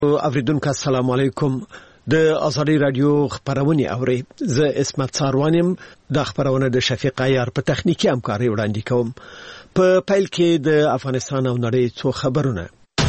اوریدونکو السلام علیکم. د ازادي رادیو خبرونه اوري. زه اسمت ساروانم. د خبرونه د شفیق عیار په تخنیکی همکاري وړاندې کوم. په پیل کې د افغانستان او نړۍ څو خبرونه.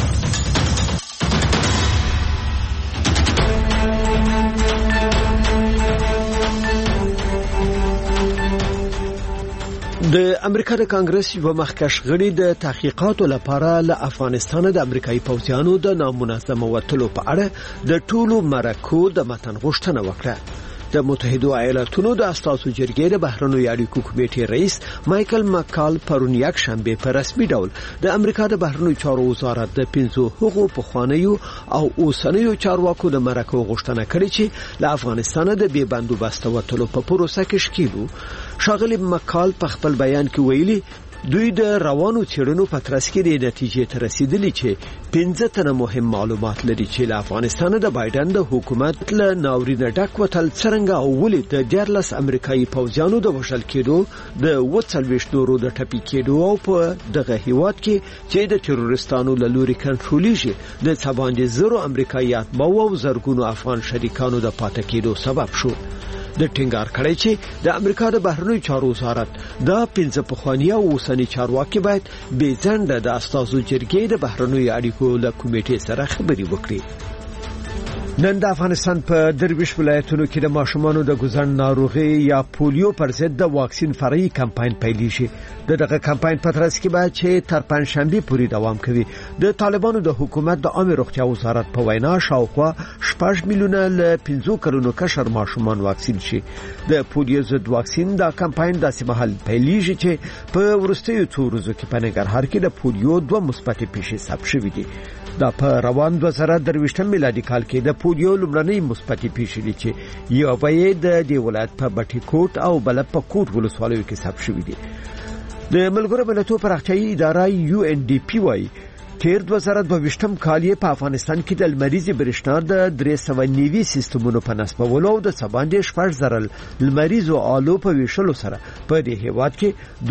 د امریکا د کانګرس یو مخکښ غړي د تحقیقاتو لپاره له افغانستان د امریکایي پوځیانو د نامنظم وټلو په اړه د ټولو مرکو د متن غوښتنه وکړه. د متحده ایالاتونو د اساسو جرګې د بهرنیو اړیکو کمیټې رئیس مایکل مکال پرون یک شنبه په رسمي ډول د امریکا د بهرنیو چارو وزارت د 15 حقوقو پخوانیو او اوسنیو چارواکو د مرکو غوښتنه کړې چې له افغانستان د بې بندوبست وټلو په پروسه کې شکیلو. شاغلی مکال په خپل بیان کې ویلي دوی د روانو چیرونو په ترڅ کې د نتیجې ته رسیدلی چې 15 تنه مهم معلومات لري چې له افغانستان د بایدن د حکومت له ناورینه ډک وټل څنګه او ولې د 14 امریکایي پوځیانو د وشل کېدو د 40 نورو د ټپي کېدو او په دغه هیواد کې چې د تروریستانو له لوري کنټرولېږي د څباندې زرو امریکایي اتباع او زرګونو افغان شریکانو د پاتې کېدو سبب شو. د ټینګار کړی چې د امریکا د بهرنیو چارو وزارت دا 15 پخوانی او اوسنی چارواکي باید بې ځنډه د اساسو جرګې د بهرنیو اړیکو له کمیټې سره خبري وکړي. نن د افغانستان په درویش ولایتونو کې د ماشومانو د ګوزن ناروغي یا پولیو پر ضد د واکسین فرعي کمپاین پیلېږي. دغه کمپاین په ترڅ کې باید چې تر پنځشنبه پورې دوام کوي. د طالبانو د حکومت د عامه روغتیا وزارت په وینا شاوخوا 6 میلیونه ل 15 کلونو کشر ماشومان واکسین شي. د پولیو ضد واکسین دا کمپاین داسې مهال پیلېږي چې په ورستیو څو ورځو کې په ننګرهار کې د پولیو 2 مثبت پیښې ثبت شوې دي. دا په روان 2023 میلادي کال کې د پولیو لومړنۍ مثبت پیښې دي چې یو به د ولایت په بټي کوټ او بل په کوټ ولسوالیو کې ثبت شوې دي. د ملګرو ملتونو پراختیایي اداره UNDP وايي تیر 2022 کال په افغانستان کې د لمریزي برېښنا د 390 سیستمونو په نصبولو او د سباندې 4000 لمریزو آلو په ویشلو سره په دې هیواد کې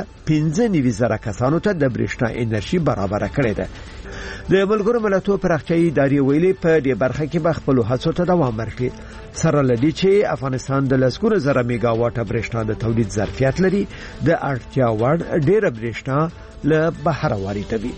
215 زره کسانو ته د برېښنا انرژي برابر کړې ده. د ملګرو ملتونو پراختیایي ادارې ویلي په دې برخه کې به خپل هڅو ته دوام ورکړي. سره لدی چې افغانستان د لسګونه زره میگا واټ برېښنا د تولید ظرفیت لري. د اړتیا وړ ډېر برېښنا له بهر واردوي.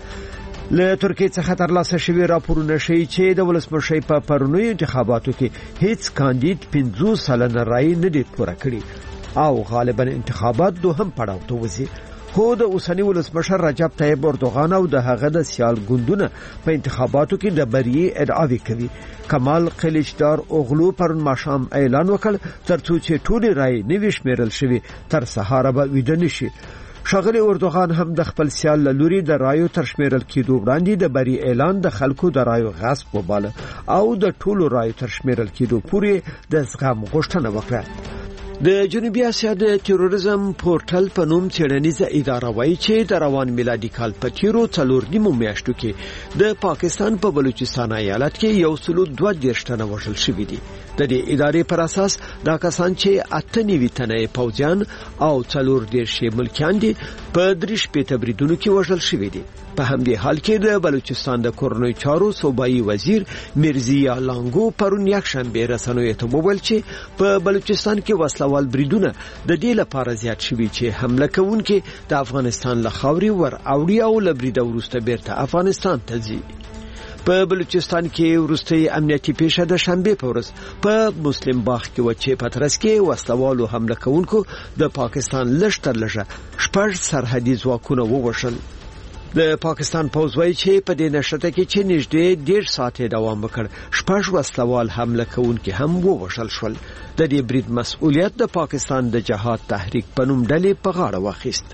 له ترکیه څخه ترلاسه شوی راپورونه ښیي چې د ولسمشر په پرونیو انتخاباتو کې هیڅ کاندید 50 سلنه رای نه دی پوره کړی او غالبا انتخابات دوهم پړاو ته وځي. خو د اوسنی ولسمشر رجب طیب اردوغان او د هغه د سیال ګوندونه په انتخاباتو کې د بری ادعاوې کوي. کمال قلیچدار اوغلو پرون ماښام اعلان وکړ ترڅو چې ټول رای نوي شمیرل شوي تر سهار به ویده نشي. شاغلی اردوغان هم د خپل سیال لوري د رایو تر شمیرل کېدو وړاندې د بری اعلان د خلکو د رایو غصب وباله او د ټولو رایو تر شمیرل کېدو پورې د زغم غوښتنه وکړه. د جنوبي اسیا د تروریزم پورټل په نوم څېړنیزه اداره وایي چې د روان میلادي کال په تیرو 4 میاشتو کې د پاکستان په بلوچستان ایالت کې 102 تنه وژل شوي دي. د دې ادارې پر اساس دا کسان چې 98 تنه پوځیان او 14 ملکیان دي په 3 تبریدونو کې وژل شوي دي. په همدې حال کې د بلوچستان د کورنۍ چارو صوبایي وزیر مرزیا لانګو پرون یک شنبه رسنیو ته وویل چې په بلوچستان کې وسلوال بریدونه د دې لپاره زیات شوي چې حمله کوونکي د افغانستان له خاوري ور اوړي او لبرید وروسته بیرته افغانستان ته ځي. په بلوچستان کې وروستي امنیتي پیښه د شنبه په ورځ په مسلم باغ کې و چې په ترڅ کې وسلوالو حمله کوونکو د پاکستان لښتر لږه 6 سرحدي ځواکونه ووژل. د پاکستان پوځ وايي چې په دې نشته کې چې نږدې 1.5 ساعت دوام وکړ 6 وسلوال حمله کوونکي هم ووژل شول. د دې برید مسؤلیت د پاکستان د جهاد تحریک په نوم ډلې په غاړه واخیست.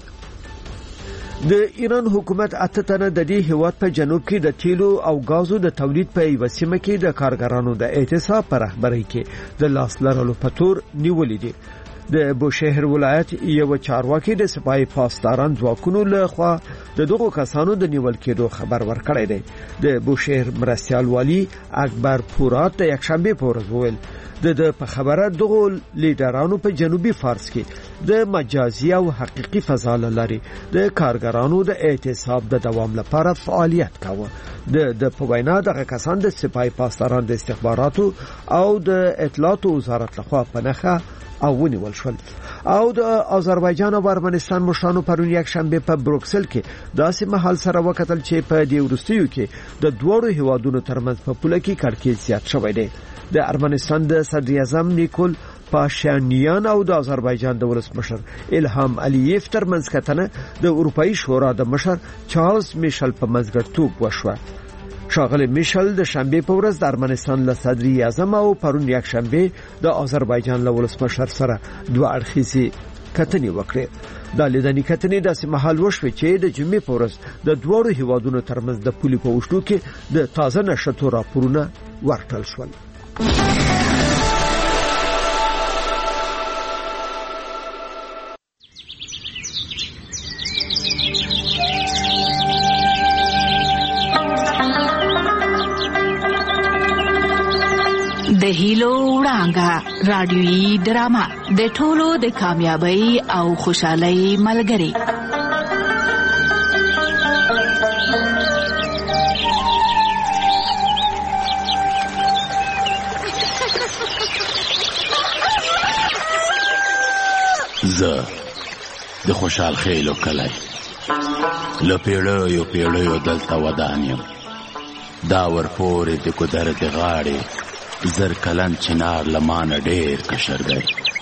د ایران حکومت اته تنه د دې هیواد په جنوب کې د تیلو او غازو د تولید په یو سیمه کې د کارګرانو د اعتصاب پر رهبرۍ کې د لاس لرلو په تور نیولې دي. د بوشهر ولایت یو چارواکي د سپای پاسداران ځواکونو له خوا د دغو کسانو د نیول کېدو خبر ورکړی دی. د بوشهر مرستیال والی اکبر پورات د یکشنبه په ورځ وویل د په خبره دغه لیډرانو په جنوبي فارس کې د مجازي او حقيقي فضا لري د کارګرانو د اعتصاب د دوام لپاره فعالیت کاوه. د په وینا دغه کسان د سپای پاسداران د استخباراتو او د اطلاعاتو وزارت لخوا په نخښه او ونیول شول. او د آذربایجان او ارمنستان مشرانو پرون یک شنبه په بروکسل کې داسې محل سره وکتل چې په دې وروستیو کې د دوړو هیوادونو ترمنځ په پوله کې کړکېچ زیات شوی دی. د ارمنستان د صدر اعظم نیکول پاشینیان او د آذربایجان د ولسمشر الهام الییف ترمنځ کتنه د اروپאי شورا د مشر چارلز میشل په منځګړیتوب وشوه. شاغل میشل د شنبه په ورځ د ارمنستان له صدر اعظم او پرون یک شنبه د آذربایجان له ولسمشر سره دوه اړخیزې کتنې وکړې. د لیدنې کتنې داسې مهال وشوې چې د جمعې په ورځ د دوړو هیوادونو ترمنځ د پولې په وشتو کې د تازه نشټو راپورونه ورکړل شول. د هیلو وړانګه رادیويي ډرامه د ټولو د کامیابی او خوشحالۍ ملګری. زه د خوشحال خیلو کلی له پیړیو دلته ودان یم. دا ورپورې د ګودر د غاړې زر کلن چنار لمانه ډیر کشر دی.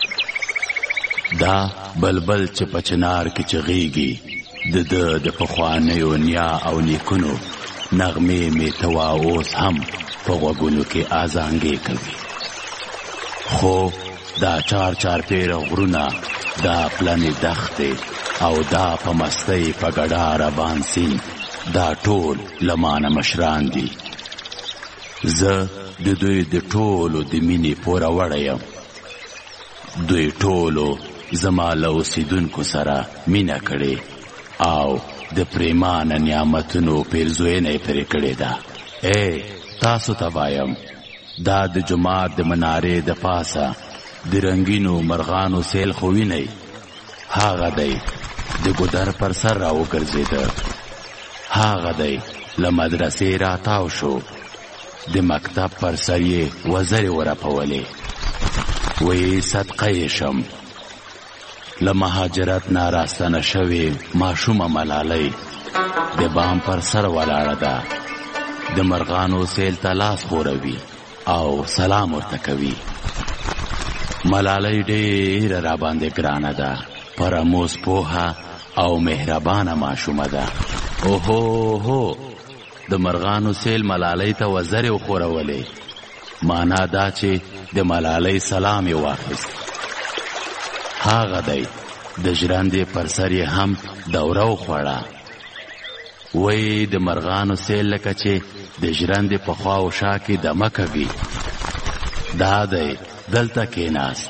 دا بلبل چې په چنار کې چغیږي د پخوانیو نیا او نیکونو نغمې می توا اوس هم په غوږونو کې آزانګې کوي. خو دا چار پیر غرونه، دا پلنې دښتې او دا په مستۍ په ګډا روان سیند، دا ټول لمانه مشران دي. زه د دوی د ټولو د مینې پوره وړی یم. دوی ټولو زما له اوسېدونکو سره مینه کړې او د پریمانه نعمتونو پیرزوینه یې پرې کړې ده. تاسو ته وایم، دا د جومات د منارې د پاسه د رنګینو مرغانو سیل خو وینئ، هغه دی د ګودر پر سر را وګرځېده. هغه دی له مدرسې راتاو شو، د مکتب پر سر یې وزرې ورپولې. وی صدقه یې شم، له مهاجرت نه راستنه شوې ماشومه ملالۍ د بام پر سر ولاړه ده، د مرغانو سیل ته لاس خوروي او سلام ورته کوي. ملالۍ ډېره راباندې ګرانه ده، پرموز پوهه او مهربانه ماشومه ده. اوهو د مرغانو سیل ملالۍ ته وزرې وخورولې، معنا دا چې د ملالۍ سلام یې واخیست. هغه دی د ژرندې پر سر یې هم دوره وخوړه. وی د مرغانو سیل لکه چې د ژرندې په خوا و شا کې دمه کوي، دا دی دلته کېناست.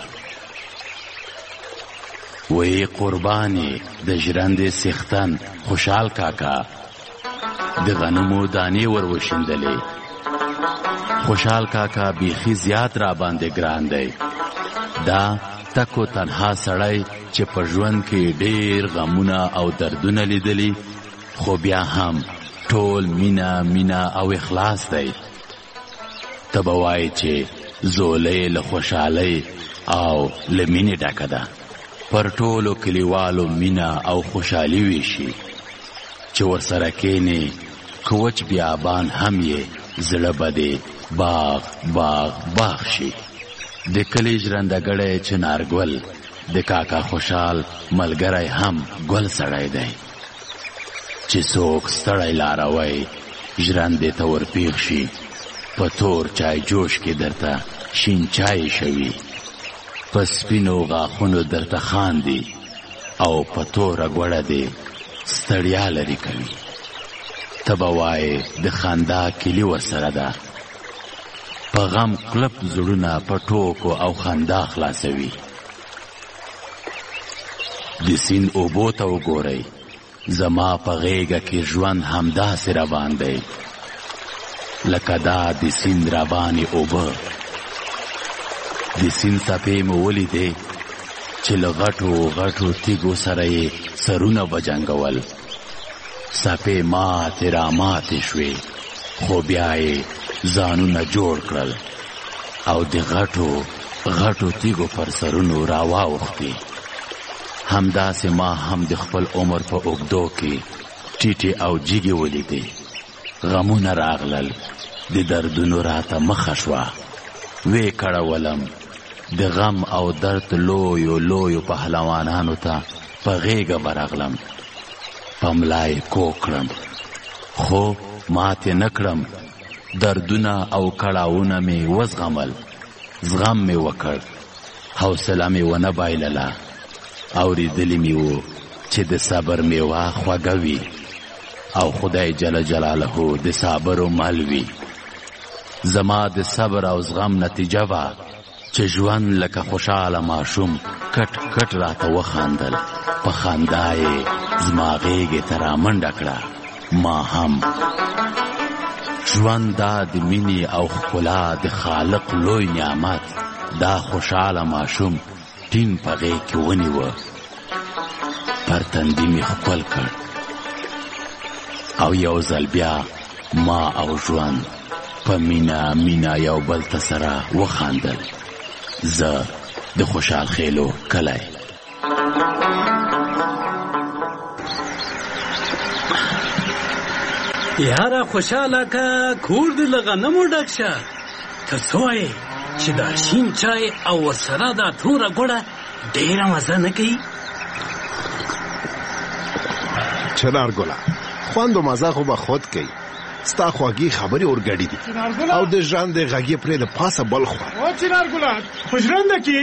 وی قربانې د ژرندې څښتن خوشحال کاکا د غنمو دانې ور وشیندلې. خوشحال کاکا بیخي زیات را باندې ګران دی. دا تکو تنها سړی چې په ژوند کې ډېر غمونه او دردونه لیدلی، خو بیا هم ټول مینا او اخلاص دی. ته به وایې چې زولۍ له خوشحالۍ او له مینې ډکه ده. پر ټولو کلیوالو مینا او خوشحالي ویشي چې ورسره کینې، کوچ بیابان هم یې زړه به دې باغ شي. د کلي ژرندګړی چنارګل د کاکا خوشحال ملګری هم ګل سړی دی چې څوک ستړی لاروی ژرندې ته ورپیښ شي، په تور چای جوش کې درته شین چای شوي، په سپینو غاښونو درته خاندي او په توره ګوړه دې ستړیا لرې کوي. ته به وایې د خندا کلي ورسره ده، په غم کلپ زړونه په ټوکو او خندا خلاصوي. د سیند اوبو ته وګورئ، زما په غیږه کې ژوند همداسې روان دی لکه دا د سیند روانې اوبه. د سیند څپې مې ولیدې چې له غټو غټو تیږو سره یې سرونه بجنګول. څپې ماتې راماتې شوې، خو بیا یې ځانونه جوړ کړل او د غټو غټو تیږو پر سرونو راواوښتې. همداسې ما هم د خپل عمر په اوږدو کې ټیټې او جیږې ولیدې. غمونه راغلل، د دردونو راته مخه شوه. وې کړولم د غم او درد لویو لویو پهلوانانو ته په غېږه ورغلم، په ملا یې کوږ کړم، خو ماتې نه کړم. دردونه او کړاوونه مې وزغمل، زغم مې وکړ، حوصله مې ونه بایلله. اورېدلي مې وو چې د صبر میوه خوږه وي او خدای جل جلاله د صابرو مل وي. زما د صبر او زغم نتیجه وه چې ژوند لکه خوشحاله ماشوم کټ کټ راته وخاندل. په خندا یې زما غېږې ته رامنډه کړه. ما هم ژوند دا د مینې او ښکلا د خالق لوی نعمت، دا خوشحاله ماشوم ټینګ په غېږ کې ونیوه، پر تندي مې ښکل کړ او یو ځل بیا ما او ژوند په مینا مینا یو بل ته سره وخاندل. زه د خوشحال خیلو کلی. یاره خوشحاله که کور دې له غنمو ډک شه. ته څه وایې چې دا شین چای او ورسره دا توره ګوړه ډېره مزه نه کوي؟ چنار ګله، خوند و مزه خو به خود کوي. ستا خواږي خبرې اورګډې دي او د ژرندې غږې پرې د پاسه بل خوا. او چنار ګله په ژرنده کې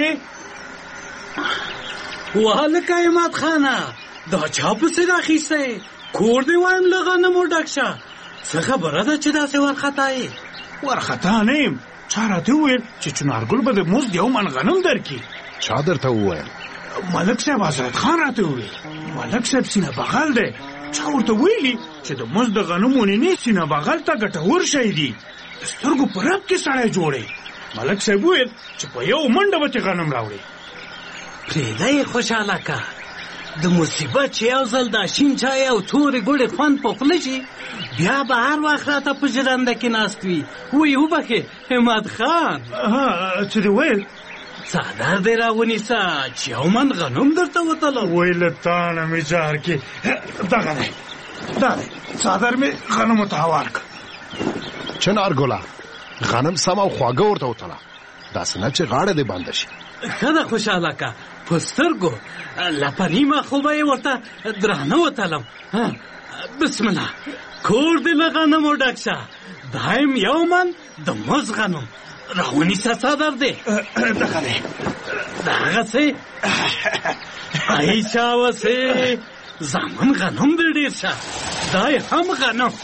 وهلکه عماد خانه، دا چا پسې راخیستی؟ کور دې وایم له غنمو ډک شه. څه خبره ده چې داسې وارخطا یې؟ وارخطا نه یم، چا راته وویل چې چنارګل به د مزد یو من غنم درکړي. چا درته وویل؟ ملک صاحب حضرت خان راته وویل. ملک صاحب سینه بغل دی. چا ورته ویلي چې د مزد غنمو نینې سینه بغل ته ګټور شی دي، د سترګو په رب کې سړی جوړی. ملک صاحب وویل چې په یو منډه به غنم راوړي. پرېږده یې خوشحاله که، د مصیبت چې یو ځل دا شین چای او تورې ګوړې خوند په خوله شي، بیا به هر وخت راته په ژرنده کې ناست وي. وایي وبخې عماد خان. څه دې ویل؟ څادر دې راونیسه چې یو من غنم درته وتلم. وایي له تا نه مې جار کې دغه دی، دا دی څادر مې غنمو ته هوار کړ. چنار ګله، غنم سم او خواږه ورته وتله، داسې نه چې غاړه دې بنده شي. ښه ده خوشحاله که، په سترګو لپه نیمه خو به یې ورته درانه وتلم. بسم الله، کور دې له غنمو ډک شه. دایم یو من د مز غنم راونیسه څادر دی. دغه دی دغسې ای چاوسې زامن غنم دې ډېر شه، دا یې هم غنم.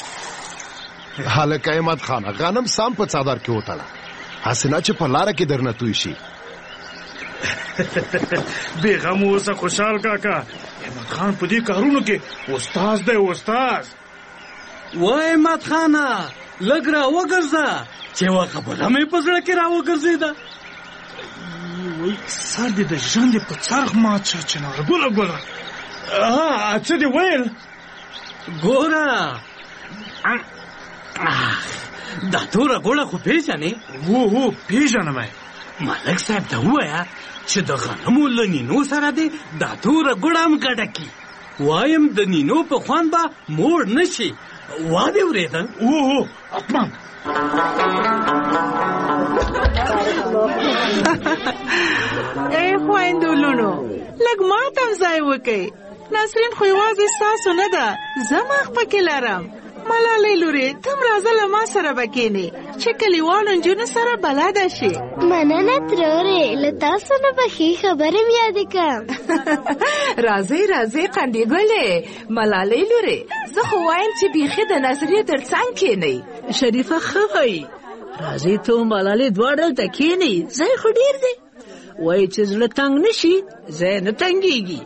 هلکه عماد خانه، غنم سم په څادر کې وتله، هسې نه چې په لاره کې درنه توی شي. بې غمه اوسه خوشحال کاکا، عماد خان په دې کارونو کې استاد دی استاد. وای عماد خانه، لږ را وګرځه چې یوه خبره مې په زړه کې را وګرځېده. وایي سر دې د ژرندې په څرخ مات شه چنارګله ګله. څه دې ویل؟ ګوره دا توره ګوړه خو پېژنې؟ هو پېژنم. ملک صاحب ته ووایه چې د غنمو له نینو سره دې دا توره ګوړه هم ګډه کړي. وایم د نینو په خوند به موړ نه شي. وا دې اورېدل؟ هو حتما. ای خویندو لونو، لږ ماته هم ځای وکئ. نسرین خو یوازې ستاسو نه ده، زه مخ پکې لرم. ملالۍ لورې، ته هم راځه له ما سره به کښېنې چې کلیوالو نجونو سره بلده شي. مننه ترورې، له تاسو نه به ښې خبرې مې یادې کړم. راځئ قندې ګلې. ملالۍ لورې، زه خو وایم چې بیخي د نظریې تر څنګ کښېنئ. شریفه ښه وایي، راځئ ته ملالۍ دواړه دلته کښېنئ، ځای خو ډېر دی. وایي چې زړه تنګ نه شي، ځای نه تنګېږي.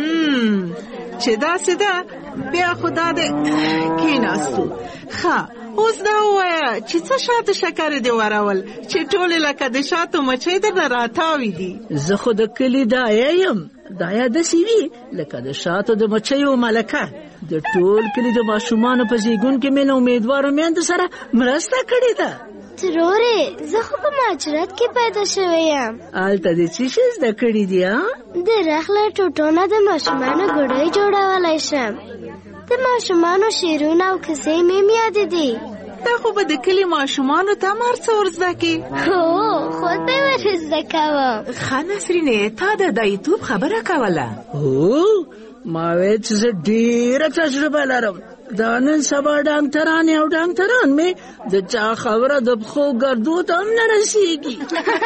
چې داسې ده بیا خو دا د کېناستو. ښه اوس دا ووایه چې څه شاتو شکر دې ورول چې ټولې لکه د شاتو مچۍ درنه راتاوي دي. زه خو د کلي دایه یم. دایه داسې وي لکه د شاتو د مچیو ملکه. د ټول کلي د ماشومانو په زیږون کې مې له امیدوارو میندو سره مرسته کړې ده. ترورې زه خو په مهاجرت کې پیدا شوی یم. هلته دې څه شی زده کړي دي؟ د رخ له ټوټو نه د ماشومانو ګوډۍ جوړولی شم. د ماشومانو شعرونه او کیسې مې یادې دي. دا خو به د کلي ماشومانو ته هم هر څه ور زده کړي. هو خود به یې ور زده کوم. ښه نسرینې تا د دایتوب خبره کوله؟ هو ما ویل چې زه ډېره تجربه لرم. دا نن سبا ډاکټران او ډاکټران مې د چا خبره د پښو ګردو ته هم نه رسېږي.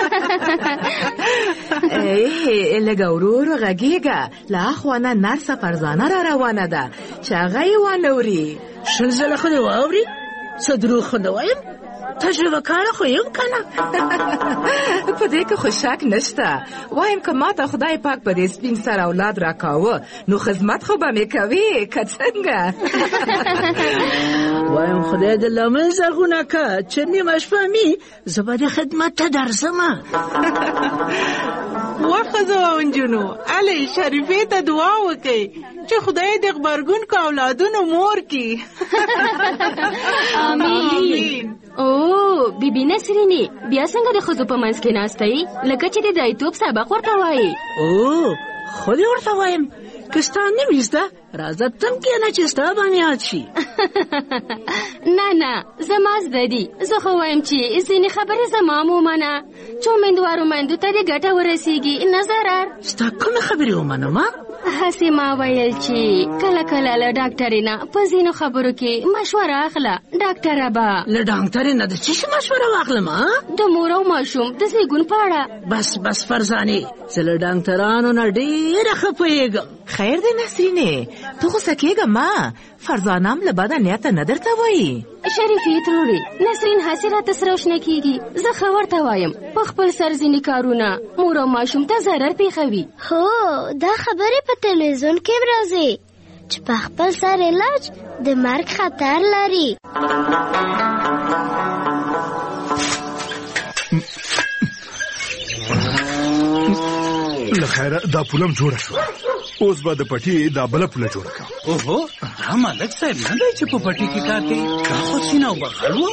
لږه ورو ورو غږېږه. له اخوا نه نرسه فرزانه را روانه ده چې هغه یې وانه اوري. 20 ځله خو دې واوري. څه دروغ خو نه وایم. تجربه کاره خو یم که نه. په دې کې خو شک نشته. وایم که ما ته خدای پاک په دې سپین سر اولاد راکاوه نو خدمت خو به مې کوي که څنګه. وایم خدای دې لمن زرغونه که چې نیمه شپه مې زه به دې خدمت ته درځمه. وښځو او نجونو الې شریفې ته دعا وکئ چې خدای دې غبرګون کو اولادونو مور کی. آمین. او بیبي نسرینې بیا څنګه د ښځو په منځ کې ناستئ لکه چې د دایتوب سبق ورته وایي؟ او خو دې ورته وایم که ستا نه وي زده راځه تم کښېنه چې ستا به مې یاد شي. نه زما زده دي. زه خو وایم چې ځینې خبرې زما هم ومنه چې امیندوارو میندو ته دې ګټه ورسېږي نه ضرر. ستا کومې خبرې ومنم؟ هسې ما ویل چې کله کله له ډاکټرې نه په ځینو خبرو کې مشوره اخله. ډاکټره به له ډاکټرې نه د څه شي مشوره واخلم؟ د مور او ماشوم د زیږون په اړه. بس فرزانې زه له ډاکټرانو نه ډېره ښه پوهېږم. خیر دی نسرینې ته غوسه کېږه ما. فرزانه هم له بده نیته نه درته وایي. شریفې ترورې نسرین هسې راته سره وشنه کېږي. زه ښه ورته وایم په خپل سر ځینې کارونه مور او ماشوم ته ضرر پېښوي. هو دا خبرې په تلویزیون کې راځي چې په خپل سر علاج د مرګ خطر لري. لخیره دا پولم جوړه شو. اوس به د پټي دا بله پوله جوړه کړم. اوهو دا ملک صاحب نه دی چې په پټي کې کار کوي. دا خو سینه او بغل و.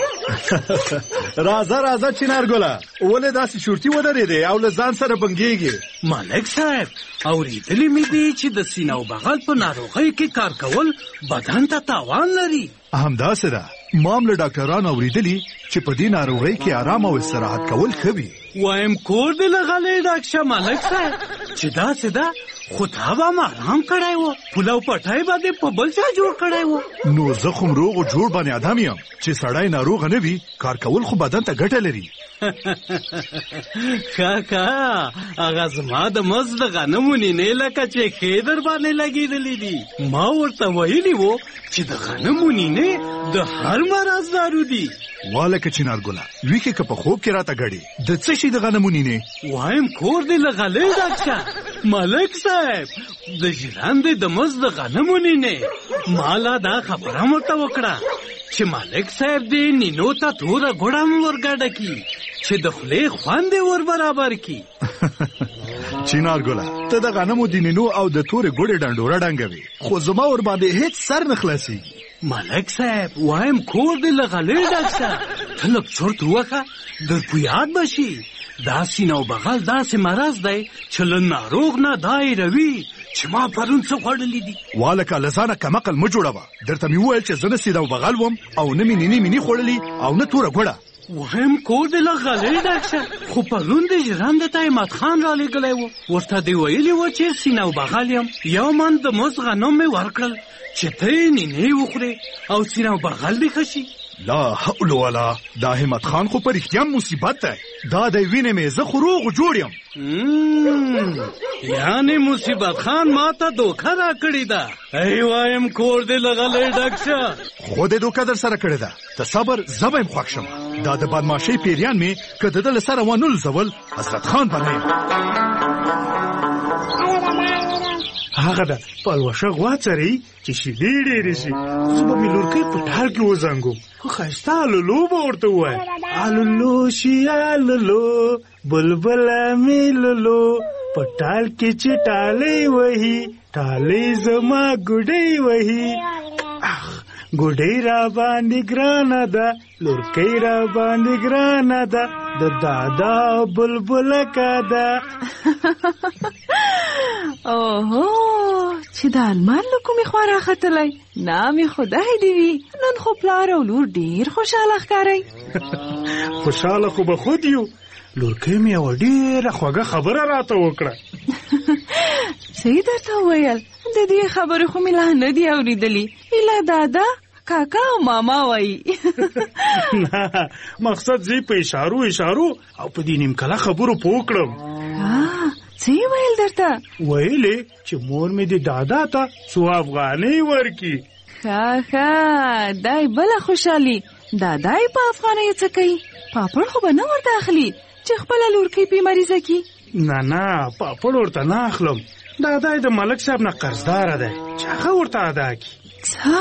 راځه چنارګله ولې داسې شورتي ودرېدې او له ځان سره بنګېږې؟ ملک صاحب اورېدلي مې دي چې د سینه او بغل په ناروغۍ کې کار کول بدن ته تاوان لري. همداسې ده. ما هم له ډاکټرانو اورېدلي چې په دې ناروغۍ کې آرام او استراحت کول ښه وي. وایم کور دې لغلی ډاکټر ملک صاحب چې داسې ده خو تا به هم آرام کړی و. پوله او پټی به دې په بل چا جوړ کړی و. نو زه خو روغ او جوړ باندې ادم یم چې سړی ناروغه نه وي کار کول خو بدن ته ګټه لري. کاکا هغه زما د مزد د غنمو نینې لکه چې ښې در باندې لګېدلې دي. ما ورته ویلي و چې د غنمو نینې د هر مرض دارو دي. والکه چنارګله ویکې که په خوب کې راته ګړې د څه شي د غنمو نینې؟ وایم کور دې لغلی ډاکټر ملک صاحب د ژرندې د مزد د غنمو نینې. ما لا دا خبره ورته وکړه چې ملک صاحب دې نینو ته توره ګوړه هم ورګډه کي چې د خولې خوند یې ور برابر کي. چنارګله ته د غنمو د نینو او د تورې ګوړې ډنډوره ډنګوي خو زما ور باندې هیڅ سر نه خلاصېږي. ملک صاحب وایم کور دې لغلی ډاکټر ته لږ چرت ووښه در په یاد به شي. دا سینه او بغل داسې مرض دی چې له ناروغ نه دا هېروي چې ما پرون څه خوړلي دي. والکه له ځانه کمقل مه جوړوه. درته مې وویل چې زه نه سینه او بغل وم او نه مې نینې مینې خوړلي او نه توره ګوړه. وایم کور دې لغلی ډاکټر خو پرون دې ژرندې ته احمد خان رالېږلی و. ورته دې ویلي و چې سینه او بغل یم. یو من د مزد غنم مې ورکړل چې ته یې نینې وخورې او سینه او بغل دې ښه شي. لا حول ولا دا همت خان خو په رښتیا مصیبت دی. دا دی وینې مې زه خو روغ جوړ یم. یعنې مصیبت خان ما ته دوکه راکړې ده. ای وایم کور دې لغلی ډاکټر خو دې دوکه در سره کړې ده. ته صبر زه به یم خوښ شم. دا د بدماشۍ پیریان مې که د ده له سره ونه لوځول حضرت خان به نه یم. هغه ده پلوشه غوا څري چې شیدې ډېرې شي. زه به مې لورکۍ په ټال کې وزنګوم خو ښایسته الولو به ورته ووایم الولو شي الولو بلبله مې لولو په ټال کې چې ټالۍ وهي ټالۍ زما ګوډۍ وهي. ګوډۍ را باندې ګرانه ده لورکۍ را باندې ګرانه ده د دادا بلبله کا ده. اوهو چې د آلمان له کومې خوا راختلی نامې خدای دې وي. نن خو پلار او لور ډېر خوشحاله ښکارئ. خوشحاله خو به خود یو. لورکۍ مې یوه ډېره خوږه خبره راته وکړه. څه یې درته وویل؟ د دې خبرې خو مې لا نه دي اورېدلي. ایله دادا کاکا او ماما وایي. نه مقصد زه په اشارو او په دې نیمکله خبرو پوه کړم. څه یې ویل درته؟ ویلې چې مور مې د دادا ته څو افغانۍ ورکړي. ښه دای بله خوشحالي. دادا یې په افغانیو څه کوي؟ پاپړ خو به نه ورته اخلي چې خپله لورکۍ پې مریضه کي؟ نه پاپړ ورته نه اخلم. دادا یې د ملک صاحب نه قرضداره دی چې هغه ورته ادا کړي. څه؟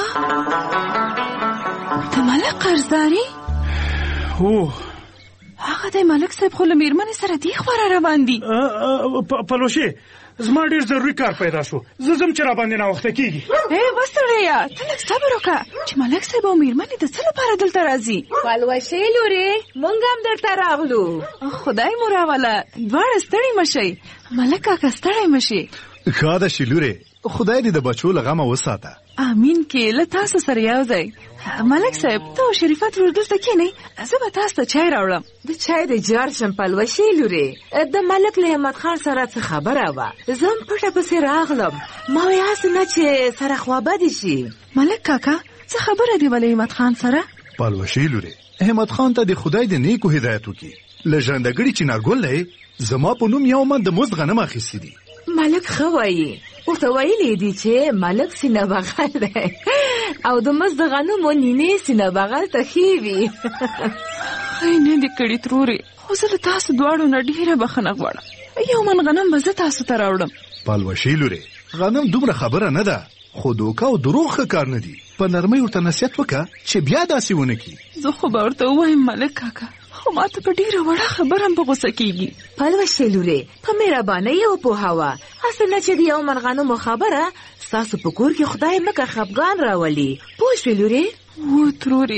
د ملک قرضداري؟ هو هغه د ملک صاحب خو له مېرمنې سره دې خوا را روان دي. پلوشې زما ډېر ضروري کار پیدا شو. زه ځم چې را باندې ناوخته کېږي. وستړیه ته لږ صبر وکړه چې ملک صاحب او مېرمنې د څه لپاره دلته راځي. پلوشې لورې موږ هم درته راغلو. خدای مو راوله. دواړه ستړي مه شئ. ملک کاکا ستړی مه شي. ښه ده شیلورې خدای دې د بچو له غمه وساته. امین کې له تاسو سره یو ځای. ملک صاحب ته او شریفت ورور دلته کښېنئ. زه به تاسو ته چای راوړم. د چای د جار شم پلوشې لورې. د ملک له احمد خان سره څه خبره وه. زه هم پټه پسې راغلم. ما وایي هسې نه چې سره خوابدې شي. ملک کاکا څه خبره دې له احمد خان سره؟ پلوشې لورې احمد خان ته د خدای د نیکو هدایت وکړي. له ژرندګړي چنارګل نه زما په نوم یو من د مزد غنم اخیستي دي. ملک ښه وایي. ورته ویلي دي چې ملک سینه بغل دی او د مزد غنمو نینې سینه بغل ته ښې وي. نه دې کړي ترورې خو زه له تاسو دواړو نه ډېره بخښنه غواړم. یو من غنم به زه تاسو ته راوړم. پلوشې لورې غنم دومره خبره نه ده خو دوکه او دروغ ښه کار نه دي. په نرمۍ ورته نصیحت وکړه چې بیا داسې ونه کړي. زه خو به ورته ووایم ملک کاکا خو ما ته په ډېره وړه خبره هم په غوسه کېږي. پلوشې لورې په مهربانۍ یې وپوهوه. هسې نه چې د یو من غنمو خبره ستاسو په کور کې خدای مکه خفګان راولي. پوه شوې لورې؟ و ترورې.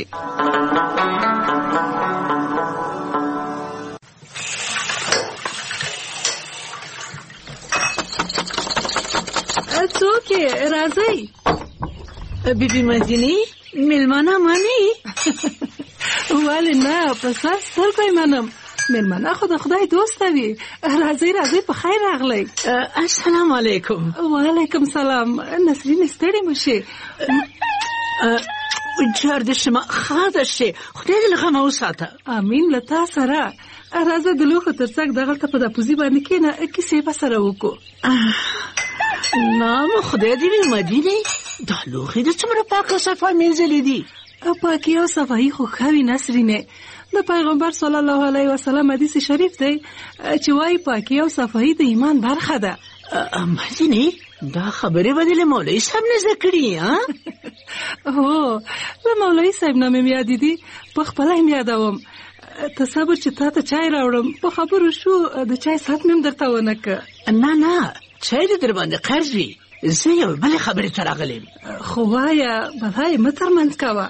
څوک یې؟ راځئ. بیبي مدینې مېلمانه منې؟ ولې نه په سر سترګو یې منم. مېلمانه خو د خدای دوسته وي. راځئ په خیر راغلی. السلام علیکم. وعلیکم سلام. نسرین ستړې مه شې. جار دې شمه ښه ده شې خدای دې له غمه وساته. امین له تا سره. راځه د لوښو تر څنګ دغلته په داپوزي باندې کښېنه کیسې به سره وکړو. نام خدای دې وي مدینې دا لوښي د څومره پاکه صفا مینځلي دي. پاکي او صفایي خو ښه وي نسرینې. د پیغمبر صلی الله علیه وسلم حدیث شریف دی چې وایي پاکي او صفایي د ایمان برخه ده. مدینې دا خبرې به دې له مولوي صاحب نه زده کړي؟ هو له مولوي صاحب نه مې یادې دي په خپله یې یادوم. تصور چې تا ته چای راوړم په خبرو شو د چای ساعت مې هم درته ونه که. نه چای دې در باندې قرض وي. زه یو بلې خبرې ته راغلی یم. خو وایه بلا یې مه ترمنځ کوه.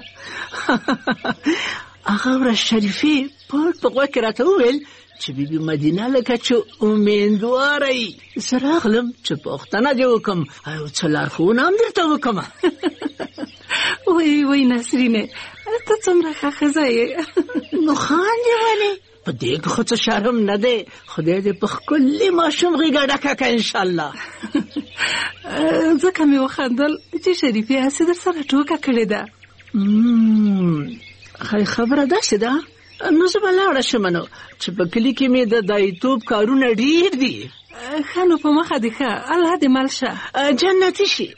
هغه ورځ شریفې پټ په غوږ کې راته وویل چې بیبي مدینه لکه چې امیندواره یي. زه راغلم چې پوښتنه دې وکړم او څه لارښوونه هم درته وکړم. وای نسرینې ته څومره ښه ښځه یې. نو خاندې ولې؟ په دې کې خو څه شرم نه دی. خدای دې په ښکلي ماشوم غېږه ډکه کړه انشاءالله. ځکه مې وخندل چې شریفې هسې در سره ټوکه کړې ده. خبره داسې ده نو زه به لاړه شم نو چې په کلي کې مې د دایتوب کارونه ډېر دي. ښه نو په مخه دې ښه الله دې مل شه جنتي شي.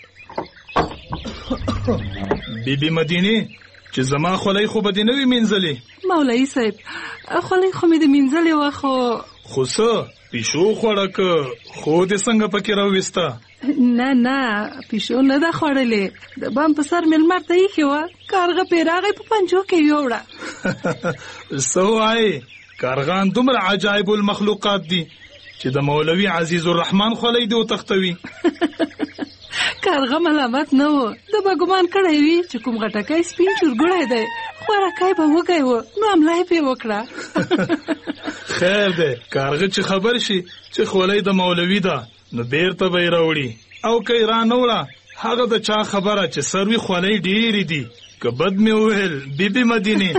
بیبي مدینې چې زما خولۍ خو به دې نه وي مینځلې. مولوي صاحب خولۍ خو مې د مینځلې وه خو څه پیشو خوړه که خو دې څنګه پکې راوویسته؟ نه پیشو نه ده خوړلې، د بام په سر مې لمر ته ایښې وه، کارغه پرې راغی په پنجو کې یوړه. څه وایې؟ کارغان دومره عجایب المخلوقات دي چې د مولوي عزیز الرحمن خولۍ دې وتښتوي. کارغه ملامت نه و، ده به ګمان کړی وي چې کوم غټکی سپین چورګوړی دی، خوراکی به وږی و، نو حمله یې پرې وکړه. خیر دی، کارغه چې خبر شي چې خولۍ د مولوي ده نو بیرته به یې راوړي، او که یې را نه وړه هغه د چا خبره چې سروي خولۍ ډېرې دي. که بد مې وویل بیبي مدینې.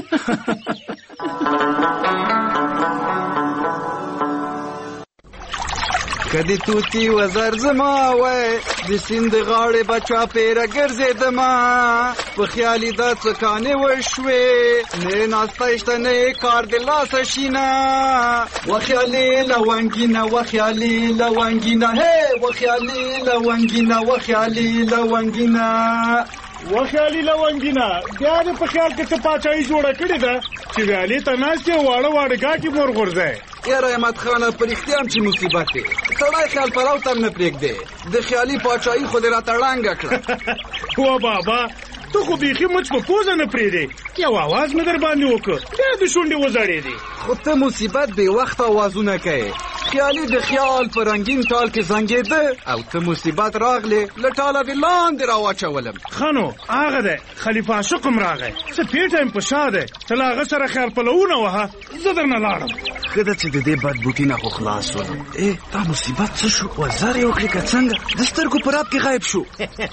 کدی توتی وزر زما وای د سیند غاړې بچا پیره ګرځېدما، په خیالي دا څکانې وشوې نه ناسته شته نه کار د لاسه شینه، وخیالي لونګینه وخیالي لونګینه هی وخیالي لونګینه وخیالي لونګینه وخیالي لونګینه بیا دې په خیال کې ته پاچاهي جوړه کړې ده چې ویالې ته ناست یې واړه واړه ګاټې مور غورځی. یاره احمد خانه په رښتیا هم چې مصیبت دی، سړی خیال پلو تر نه پرېږدی، د خیالي پاچاهي خو دې راته ړنګه کړه. و بابا ته خو بیخي مچ په پوزه نه پرېږدې، یو اواز مې در باندې وکړ بیا د شونډې وزړېدې. خو ته مصیبت بې وخته اوازونه کوې، خیالي د خیال په رنګین ټال کې زنګېده او ته مصیبت راغلې له ټاله دې لاندې راواچولم. ښه نو هغه دی خلیفه عاشق هم راغی، څه پیټه یم په شا دی، ته له هغه سره خیال پلوونه وهه، زه درنه لاړم. ښه ده چې د دې بد بوټي نه خو خلاص شولم. دا مصیبت څه شو؟ وزر یې وکړې که څنګه؟ د سترګو په راب کې غایب شو.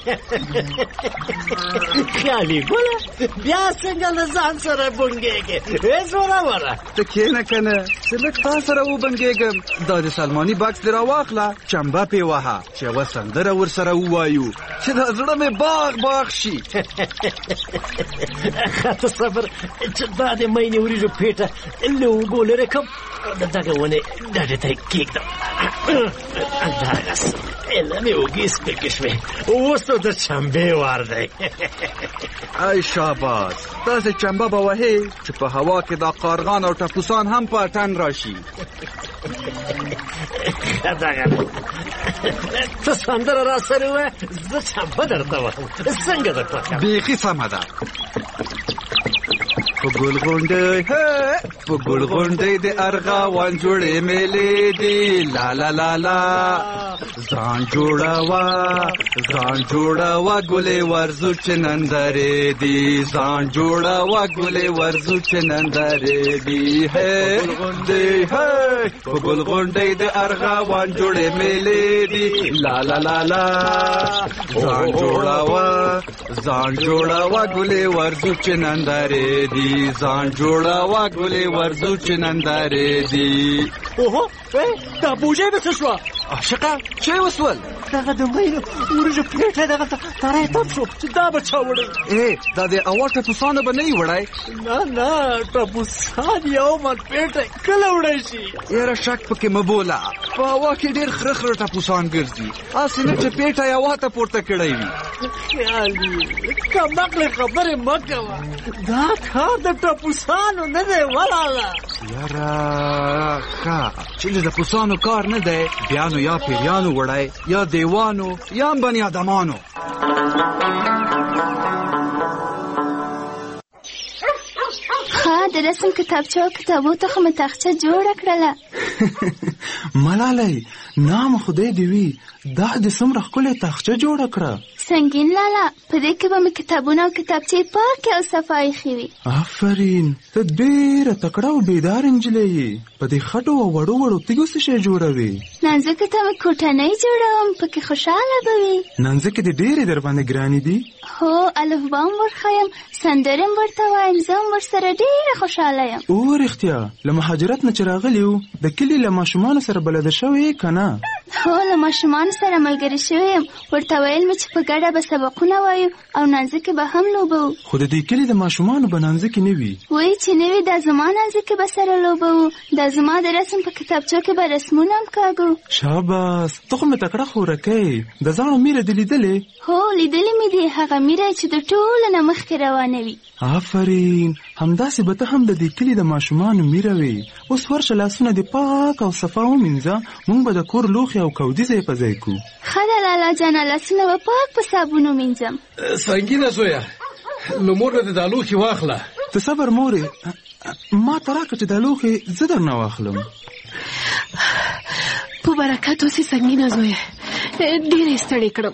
خیالي ګله بیا څنګه له ځان سره بونګېږې؟ زوروره ته کښېنه که نه چې لږ تا سره وبنګېږم. دا د سلماني بکس دې راواخله، چمبه پې وهه چې یوه سندره ورسره ووایو چې دا زړه مې باغ شي. ښه ته صبر چې دا د مینې وریژو پیټه له اوږو لرې کړم، د دغه ونې ډډې ته یې کېږدم. دغسې ایله مې اوږې سپکې شوې، اوس نو د چمبې وار دی. ای شاباس، داسې چمبه به وهې چې په هوا کې دا قارغان او ټپوسان هم په اتن راشي. ته سندره را سره وه، زه چمبه درته وهم، څنګه درته وکړم؟ بیخي سمه ده. په ګل غونډۍ د ارغوان جوړې میلې دي، لا لا لا لا ځان جوړوه ګلې ورځو چې نندرې دي، ځان جوړوه ګلې ورځو چې نندرې دي. په ګل غونډۍ د ارغوان جوړې میلې دي، لا لا لا لا ځان جوړوه ګلې ورځو چې نندرې دي، ځان جوړوه ګلې ورځو چې نندرې دي. اوهو دا بوجۍ به څه شوه؟ عاشقه چی وسول؟ دغه د مینو وریژو پلیټه دغه تری تم شو چې دا به چا وړی؟ دا د اوا ټپوسانو به نه یې وړی؟ نه ټپوسان یو من پلیټه کله وړی شي؟ یاره شک پکې مه بوله، په هوا کې ډېر خره ټپوسان ګرځي، هسې نه چې پیټه یې هوا ته پورته کړی وي. خیالي کمقلې خبرې مه کوه، دا کار د ټپوسانو نه دی ولاړه. یاره ښه چې د ټپوسانو کار نه دی، بیا نو یا پیریانو وړی یا دیوانو یا هم بني ادمانو. د رسم کتابچه او کتابو ته خو مې تاخچه جوړه کړله. ملالۍ نام خدای دې وي، دا د څومره ښکلې تاخچه جوړه کړه. سنګین لالا، په دې کې به مې کتابونه او کتابچې پاکې او صفا ایښې وي. آفرین، ته ډېره تکړه او بیدار نجلۍ یې. په دې خټو او وړو تیږو څه شی جوړوې؟ نانځکې ته مې کوټنۍ جوړوم، پکې خوشحاله به وي. نانځکې دې ډېرې در باندې ګرانې دي؟ هو، الفبا هم ورښیم، سندرې هم ورته وایم، زه هم ورسره ډېره خوشحاله یم. او رښتیا له مهاجرت نه چې راغلي وو د کلي له ماشومانو سره بلده شوې یې که نه؟ هو، له ماشومانو سره ملګرې شوې یم، ورته ویل مې چې په ګډه به سبقونه وایو او نانځکې به هم لوبو. خو د دې کلي د ماشومانو به نانځکې نه وي؟ وایي چې نه وي، دا زما نانځکې به سره لوبو، دا زما د رسم په کتابچو کې به رسمونه هم کاږو. شاباس، ته خو مې تکړه خورکۍ. د زاڼو میره دې لیدلې؟ هو، لیدلې مې دي، هغه میره چې د ټولو نه مخکې روانه وي. آفرین، همداسې به ته هم د دې کلي د ماشومانو میره وې. اوس ورشه لاسونه دې پاک او صفا ومینځه، موږ به د کور لوښي او کودي ځای په ځای کړو. ښه ده لالا جانه، لاسونه به پاک په صابون ومینځم. سنګینه زویه، له مور نه دې دا لوښي واخله. ته صبر مورې، ما ته راکړه چې دا لوښي زه درنه واخلم. په برکت اوسې سنګینه زویه، ډېره یې ستړې کړم.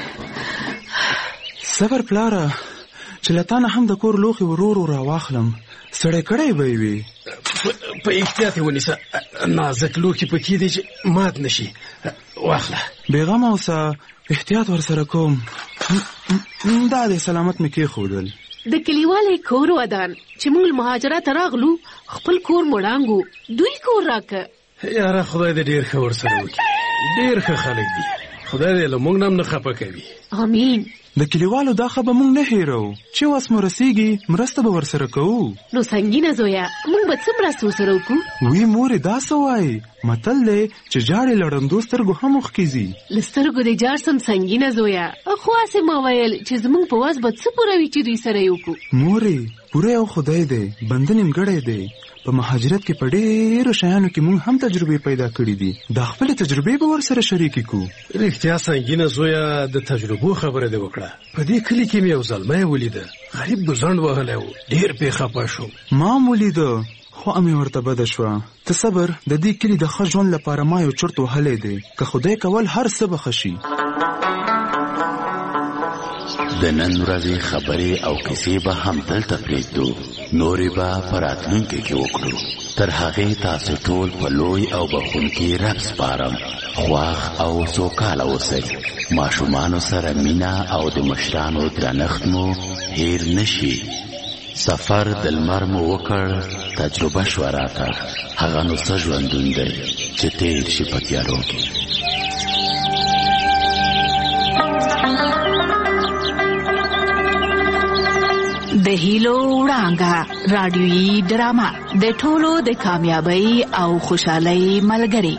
صبر پلاره، چې له تا نه هم د کور لوښي ورو ورو راواخلم، ستړی کړی به یې وي. په احتیاط یې ونیسه، نازک لوښي پکې دي چې مات نشي. واخله. بېغمه اوسه، احتیاط ورسره کوم. دا دې سلامت مې کېښودل. د کلیوالې کور ودان چې موږ مهاجرت راغلو، خپل کور مړانګو، دوی کور راکه. یاره خدای دې ډېر ښه ورسره وکړي، ډېر ښه خلک دي. خدای دې له موږ نه هم نه خفه کوي. آمین. د کلیوالو دا خبره موږ نه هیرو، چې وس مو رسیږي مرسته به ورسره کوو. نو سنګینه زویه، موږ به څه مرسته ورسره وکړو؟ وی مورې دا څه وایي؟ متل دی چې جاړې له ړندو سترګو هم اوښکېږي. له سترګو دې جاړ سم سنګینه زویه، خو هسې ما ویل چې زموږ په وس به څه پوره وي چې دوی سره یې وکړو. مورې پوره یو خدای دی، بنده نیمګړی دی. په مهاجرت کې په ډېرو شیانو کې موږ هم تجربې پیدا کړې دي، دا خپلې تجربې به ورسره شریکې کړو. رښتیا سنګینه زویه، د تجربو خبره دې وکړه. په دې کلي کې مې یو زلمی ولیده، غریب ګزند وهلی و، ډېر پې خفه شوم. ما هم ولیده، خو امې ورته بده شوه. ته صبر، د دې کلي د ښه ژوند لپاره ما یو چرت وهلی دی، که خدای کول هر څه به ښه شي. د نن ورځې خبرې او کیسې به هم دلته پرېږدو، نورې به په راتلونکي کې وکړو. تر هغې تاسو ټول په لوی او بخښونکي رب سپارم. خواښ او سوکاله اوسئ. ماشومانو سره مینه او د مشرانو درنښت مو هیر نشي. سفر د لمر مو وکړ، تجربه شوه راته، هغه نو څه ژوندون دی چې تیر شي په تیارو کې. د هیلو وړانګه رادیویي ډرامه د ټولو د کامیابی او خوشحالۍ ملګری.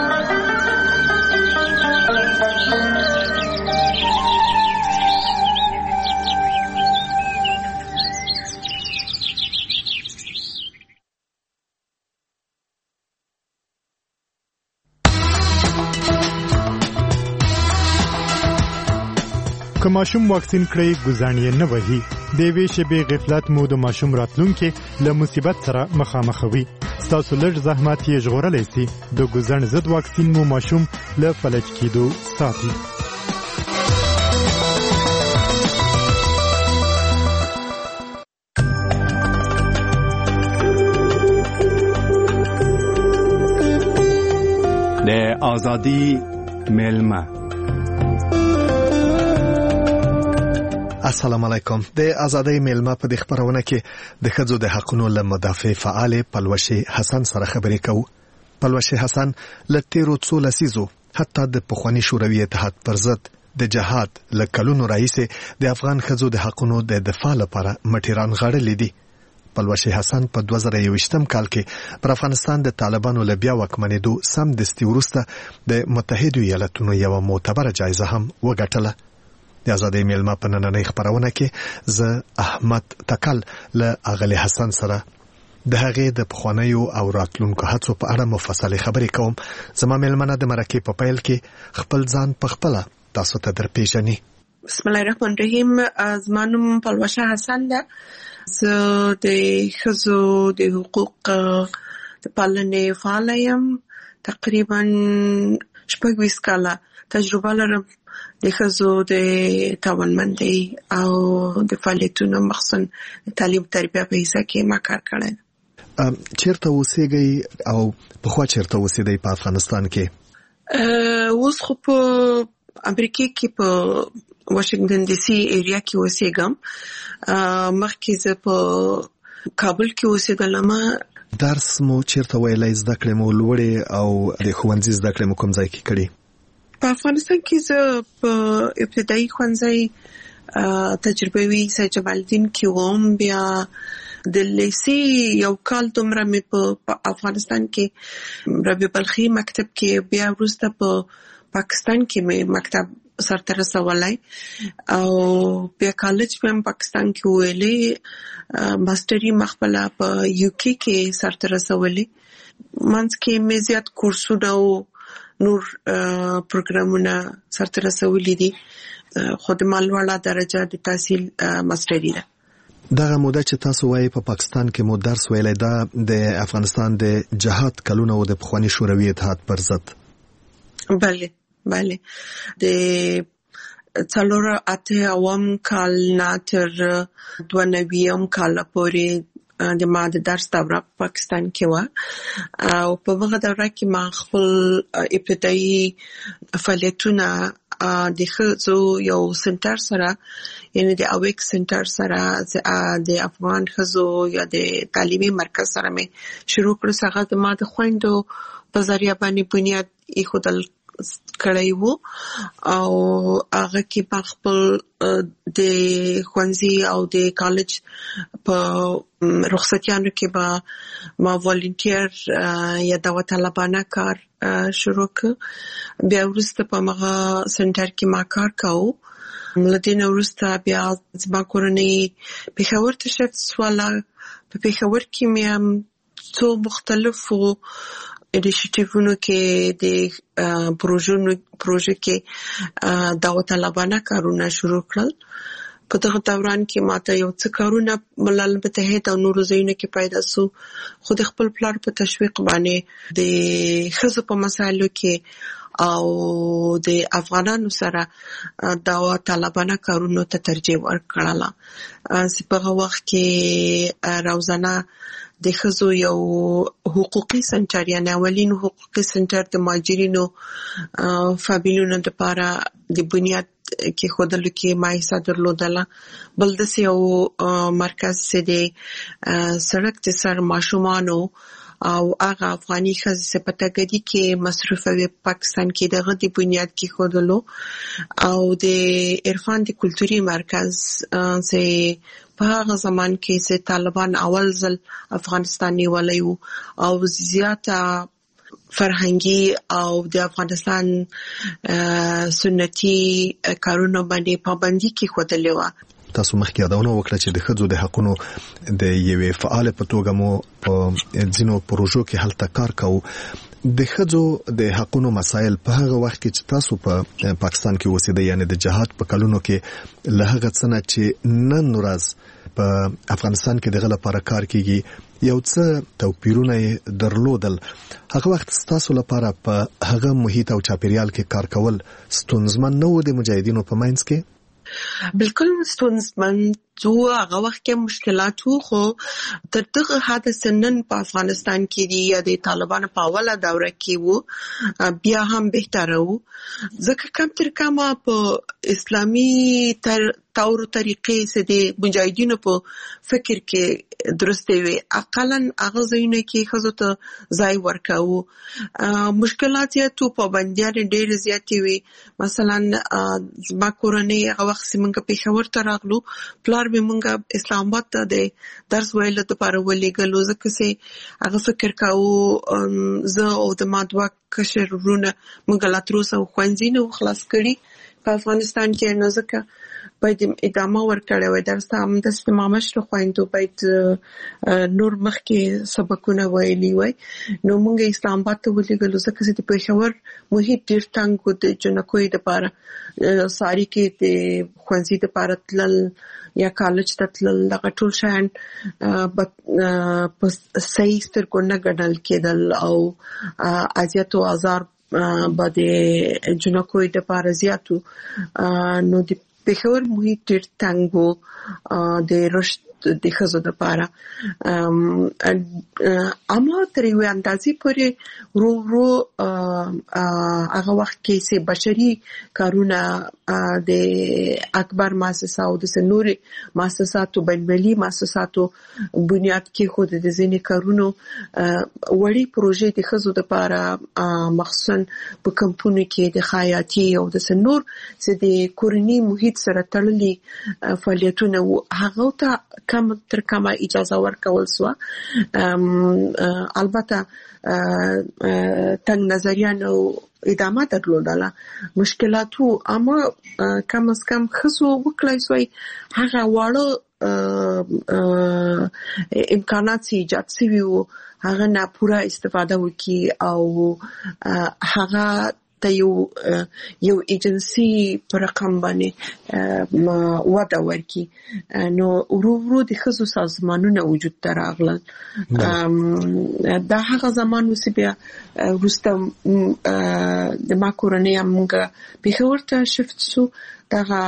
که ماشوم واکسین کړئ ګزاڼې نه وهي. د یوې شېبې غفلت مو د ماشوم راتلونکي له مصیبت سره مخامخوي. ستاسو لږ زحمت یې ژغورلی سي. د ګزاڼ ضد واکسین مو ماشوم له فلج کېدو ساتي. د آزادی میلمه. السلام علیکم. د آزادۍ میلمه په دې خبرونه کې د ښځو د حقونو له مدافع فعال پلوشي حسن سره خبرې کوو. پلوشي حسن له تیرو څو لسیزو حتی د پخوانی شوروي اتحاد پر ضد د جهاد له کلونو راهیسې د افغان ښځو د حقونو د دفاع لپاره مټیران غاړلې دي. پلوشي حسن په 2021 کال کې پر افغانستان د طالبانو له بیا واکمنېدو سم دستي وروسته د متحدو ایالاتونو یو معتبره جایزه هم وګټله. د آزادۍ میلمه په نننۍ خبرونه کې زه احمد تکل له اغلی حسن سره د هغې د پخوانیو او راتلونکو هڅو په اړه مفصلې خبرې کوم. زما میلمنه د مرکې په پیل کې خپل ځان په خپله تاسو ته درپېژني. بسم الله الرحمن الرحیم. زما نوم پلوشه حسن ده. زه د ښځو د حقوق د پالنې فعاله یم. تقریبا 26 کاله تجربه لرم د ښځو د توانمندۍ او د فعالیتونو مخصوصا د تعلیم تربیه په حصه کې ما کار کړی. چیرته اوسېږئ او پخوا چیرته اوسېدئ په افغانستان کې؟ اوس خو په امریکا کې په واشنگټن ډي سي ایریا کې اوسېږم. مخکې زه په کابل کې اوسېدلم. درس مو چیرته ویلی؟ زده کړې مو لوړې او د ښوونځي زده کړې مو کوم ځای کې کړي؟ په افغانستان کې زه په ابتدایي ښوونځي تجربوي سید جمال الدین کې وم. بیا د لیسې یو کال دومره مې په افغانستان کې ربیع بلخي مکتب کې، بیا وروسته په پاکستان کې مې مکتب سرته رسولای او بیا کالج په پاکستان کې ویلې ماستری مخبله په یو کې سرته رسولې منځ کې مې زیات کورسونه او نور پروګرامونه سرته رسولې دي خو د مالوړه درجه د تحصیل ماستری ده. دغه موده چې تاسو وایي په پاکستان کې مو درس ویلای دا د افغانستان د جهاد کلونه او د پخوانی شوروي اتحاد پر ضد. بله د څلور اته اوم کال نه تر 92 کال پورې د ما د درس دوره پاکستان کې و او په هغه دوره کې ما خپل ابتدایي فعالیتونه د خزو یو سنټر سره یعنی د اویک سنټر سره د افغان خزو یا د تعلیمي مرکز سره مې شروع کړ. څنګه د ما د خويندو په ذریعہ باندې بنیاد ایښودل کړی وو او هغه کې په خپل د ښوونځي او د کالج په رخصتیانو کې به ما والنټیر یا دعوت طلبانه کار شروع کړ. بیا وروسته په مغه سنټر کې ما کار کاوه. ملتین وروسته بیا زما کورنۍ پېښور ته شفت شوله. په پېښور کې مې څو مختلفو انیشیټیوونو کې د پروژه کې دعوت طلبانه کارونه شروع کړل. په دغه دوران کې ماته یو څه کارونه ملل متحد او نورو ځایونو کې پیدا سو. خو د خپل پلان په تشویق باندې د ښځو په مسایلو کې او د افغانانو سره دعوت طلبانه کارونو ته ترجیح ورکړله. په وخت کې روزانه د ښځو یو حقوقي سنټر یا اولین حقوقي سنټر د مهاجرینو فامیلونو لپاره د بنیاد کې خودلو کې مایسا درلودله. بل د یو مرکز چې د سړک د سر ماشومانو او هغه افغاني ښځې چې په تګدي کې مصروفه وي پاکستان کې دغه د بنیاد کې خودلو او د عرفان د کلتوري مرکز چې په هغه زمان کې چې طالبان اول ځل افغانستان نیولای وو او زیاته فرهنګي او د افغانستان سنتي کارونه باندې پابندي کې خودلې و. تاسو مخکې یادونه وکړه چې د ښځو د حقونو د یوې فعال په توګه مو په ځینو پروژو کې هلته کار کاوه. د ښځو د حقونو مسایل په هغه وخت کې چې تاسو په پاکستان کې اوسېدئ یعنی د جهاد په کلونو کې له هغه څه نه چې نن ورځ په افغانستان کې دغه لپاره کار کیږي یو څه توپیرونه درلودل. هغه وخت تاسو لپاره په هغه محیط او چاپیریال کې کار کول ستونزمن نه و د مجاهدینو په منځ کې؟ بالکل ستونزمن جو هغه وخت کې مشکلات وو خو تر دغه حد سنن په افغانستان کې دی یا د طالبانو په اوله دوره کې وو بیا هم بهتره وو ځکه کم تر کمه په اسلامي تور طریقې سره د مجاهدینو په فکر کې درسته وي اقلا هغه ځینې کې خزو ته ځای ورکاو مشکلات یا تو پابندیان ډېر زیات وي مثلا زما کورنۍ هغه وخت څنګه پېښور ته راغلو پلار به مونږه اسلام آباد ته د درس ویلو لپاره ولېګلو ځکه چې هغه فکر کاو زه او د ما دوه کشر ورونه مونږ لا تر اوسه خوندې نه خلاص کړي په افغانستان کې نه ځکه باید ادامه ورکړې وای درس هم د استمامشت خويندو باید نور مخکې سبقونه ویلي وای نو موږ اسلام آباد ته ولېګلو ځکه چې په پېښور محیط ډېر تنګ و د جنکوي لپاره ساری کې د خوندې لپاره تلل یا کالج ته تلل دغه ټول شان په صحیح سترګو نه ګڼل کېدل او اذیت او آزار باندې جنکوي لپاره زیاتو نو د پېښور محیط ډېر تنګ و د رشد د ښځو لپاره اما تر یوې اندازې پورې ورو هغه وخت کې چې بشري کارونه د اکبر مؤسسه او د نوري مؤسساتو بین‌المللي مؤسساتو بنیاد کې خود د ځینې کارونو وړي پروژې د ښځو لپاره مخصوصا په کمپونو کې د خیاطي او د نور چې د کورنۍ محیط سره تړلي فعالیتونه هغه ته کم تر کمه اجازه ورکول سو. البته تنگ نظریانو ادامه درلودله مشکلاتو، اما کم از کم خصو وکړای سوی هغه واړه امکانات چې ایجاد شوي وو هغه نه پوره استفاده وکړي او هغه ته یو ایجنسی پر رقم باندې وده ورکړي. نو ورو ورو د ښځو سازمانونه وجود ته راغلل. دا هغه زمان و چې بیا وروسته د ما کورنۍ موږ پېښور ته شفت شو. دغه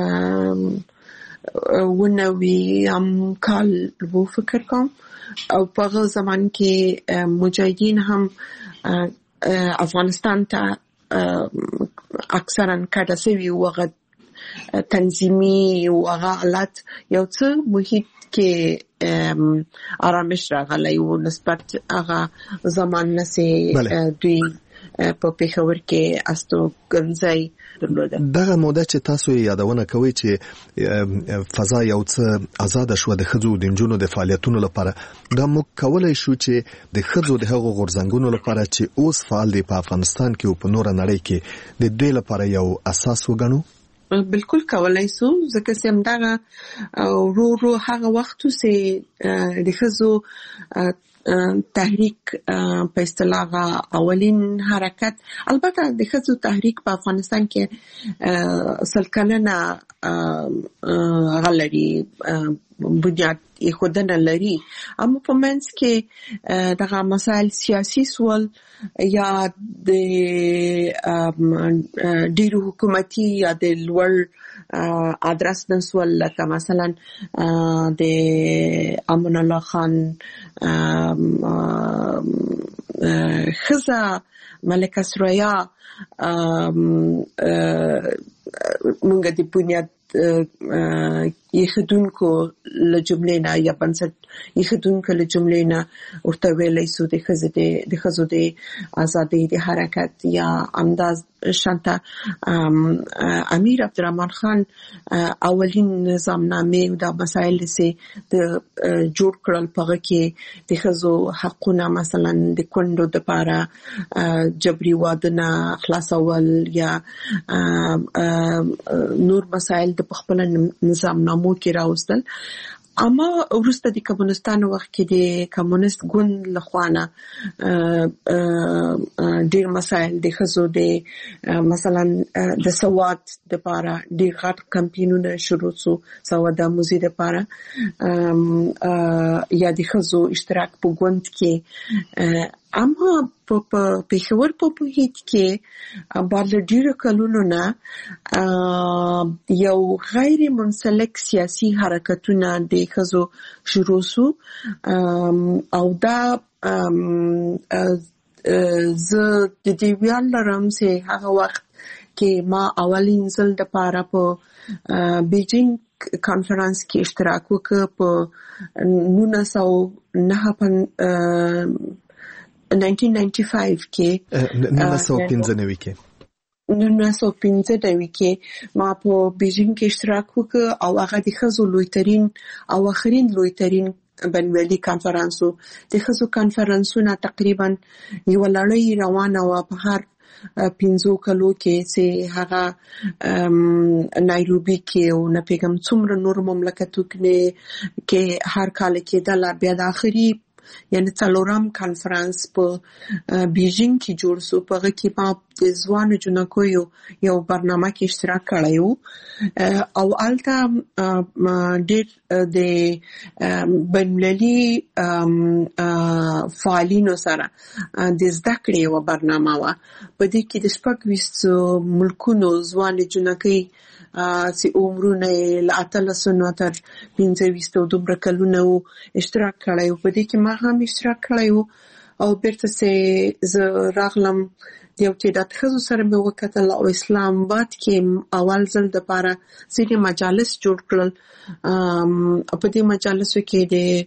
19 کال وو فکر کوم، او په هغه زمان کې مجاهدین هم افغانستان ته اکثرا کډه شوي وو. هغه تنظیمي او هغه حالات یو څه محیط کې آرامش راغلی و نسبت هغه زمان نه چې دوی په پېښور کې استوګنځی درلوده. دغه موده چې تاسو یادونه کوي چې فضا یو څه آزاد شو د ښځو د نجونو د فعالیتونو لپاره، دا موږ کولای شو چې د ښځو د هغو غورځنګونو لپاره چې اوس فعال دي په افغانستان کې او په نوره نړۍ کې د دوی لپاره یو اساس وګڼو؟ بالکل کولای سو، ځکه چې همدغه ورو هغه وخت چې د ښځو تحریک په اصطلاح اولین حرکت، البته د ښځو تحریک په افغانستان کې 100 کلنه غلري بنیاد خودنه لري، اما په منځ کې دغه مسائل سیاسي سوال یا د ډیرو حکومتي یا د لوړ ادرس نسول، لکه مثلا د امان الله خان خزه ملکه سریا مونږ د بنیاد یخدونکو له جملې نه یا بنسټ یخدونکو له جملې نه ورته ویلای سو د ښځو د ازادۍ د حرکت یا انداز شانته امیر عبدالرحمن خان اولین نظامنامه د مسایل سي د جوړ کړل، په کې د ښځو حقونه مثلا د کندو د لپاره جبري وادونه خلاصول یا نور مسایل د خپل نظامنامو کې راوستل. اما وروسته د کمونستانو وخت کې د کمونست ګوند لخوانه ډیر مسایل د ښځو د مثلا د سواد د لپاره ډیر غټ کمپاینونه شروع شو، سواد آموزي د لپاره یا د ښځو اشتراک په ګوند کې. اما په پېښور په محیط کې بعد ډیرو کلونو نه یو غیر منسلک سیاسي حرکتونه د ښځو شروع شو، او دا زه د دې ویل لرم چې هغه وخت کې ما اولین ځل د پاره په بیجینګ کانفرنس کې اشتراک وکړ په 1995 کې 1995 کې ما په بیجینګ کې اشتراک وکړ، او هغه د ښځو لویترین او اخرین لویترین بین‌المللي کانفرنسو د ښځو کانفرنسونه تقریبا یو لړۍ روانه و په هر 15 کلو کې چې هغه نایروبي کې او نه پیغام څومره نور مملکتو کې هر کال کې د بیا د اخري یعنی څلورم کانفرنس په بیجینګ کې جوړ شو. په هغه کې ما د ځوانو جنکو یو برنامه کې اشتراک کړی و، او البته ډېر د بین‌المللي فعالینو سره د زده کړې یوه برنامه وه. په دې کې د 26 ملکونو ځوانې جنکۍ چې عمرونه له 18 تر 25 او دومره کلونه اشتراک کړی و. په دې کې ما هم اشتراک کړی و، او بیرته چې زه راغلم یو تعداد ښځو سره مې وکتل، او اسلام آباد کې اول ځل د پاره ځینې مجالس جوړ کړل. په دې مجالسو کې د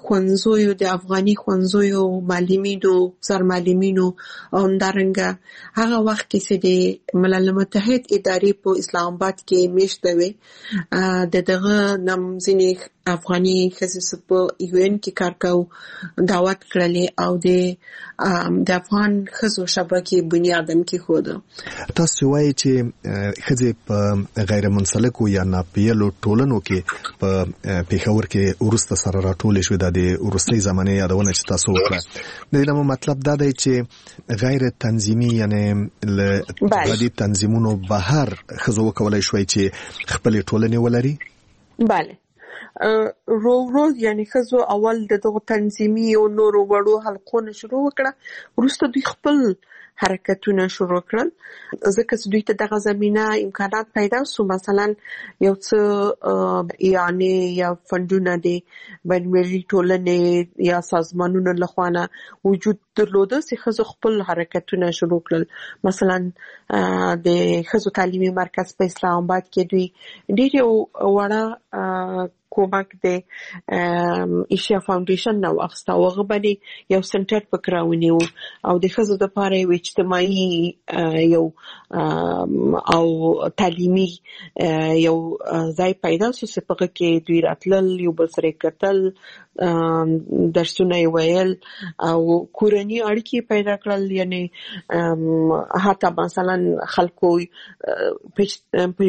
ښوونځیو د افغاني ښوونځیو معلمینو سرمعلمینو او همدارنګه هغه وخت کې چې د ملل متحد ادارې په اسلام آباد کې میشته وي دغه نم ځینې افغاني ښځې په UN کې کار کوي دعوت کړلې او د افغان ښځو شبکې بنیادم کې خوده. تاسو وایي چې ښځې په غیر منسلکو یا ناپیلو ټولنو کې په پیښور کې ورسته سره راټولې شوې د وروستۍ زمانې یادونه چې تاسو وکړه. د دې مطلب دا دی چې غیر تنظیمي یعنی له عادي تنظیمونو بهر ښځو وکولای شوی چې خپل ټولنې ولري. بله رو یعنی ښځو اول دغه تنظیمي او نورو وړو حلقونه شروع وکړه وروسته دوی خپل حرکتونه شروع کړل ځکه چې دوی ته دغه زمينه امکانات پیدا شو. مثلا یو څه یعنی یا فندونه دي بنوي ټولنې یا سازمانونو لخوانه وجود درلوده چې ښځو خپل حرکتونه شروع کړل. مثلا د ښځو تعلیمي مرکز په اسلام آباد کې دوی ډېر وړه کومک د ایشیا فاونډیشن نو اخستا وغه باندې یو سنټر پکراونی او د ښځو د لپاره یو اجتماعي یو او تعلیمي یو ځای پیدا شو چې په کې دوی راتلل یو بل سره کتل درسونه ویل او کورنی اړیکې پیدا کړل. یعنی حتی مثلا خلکو په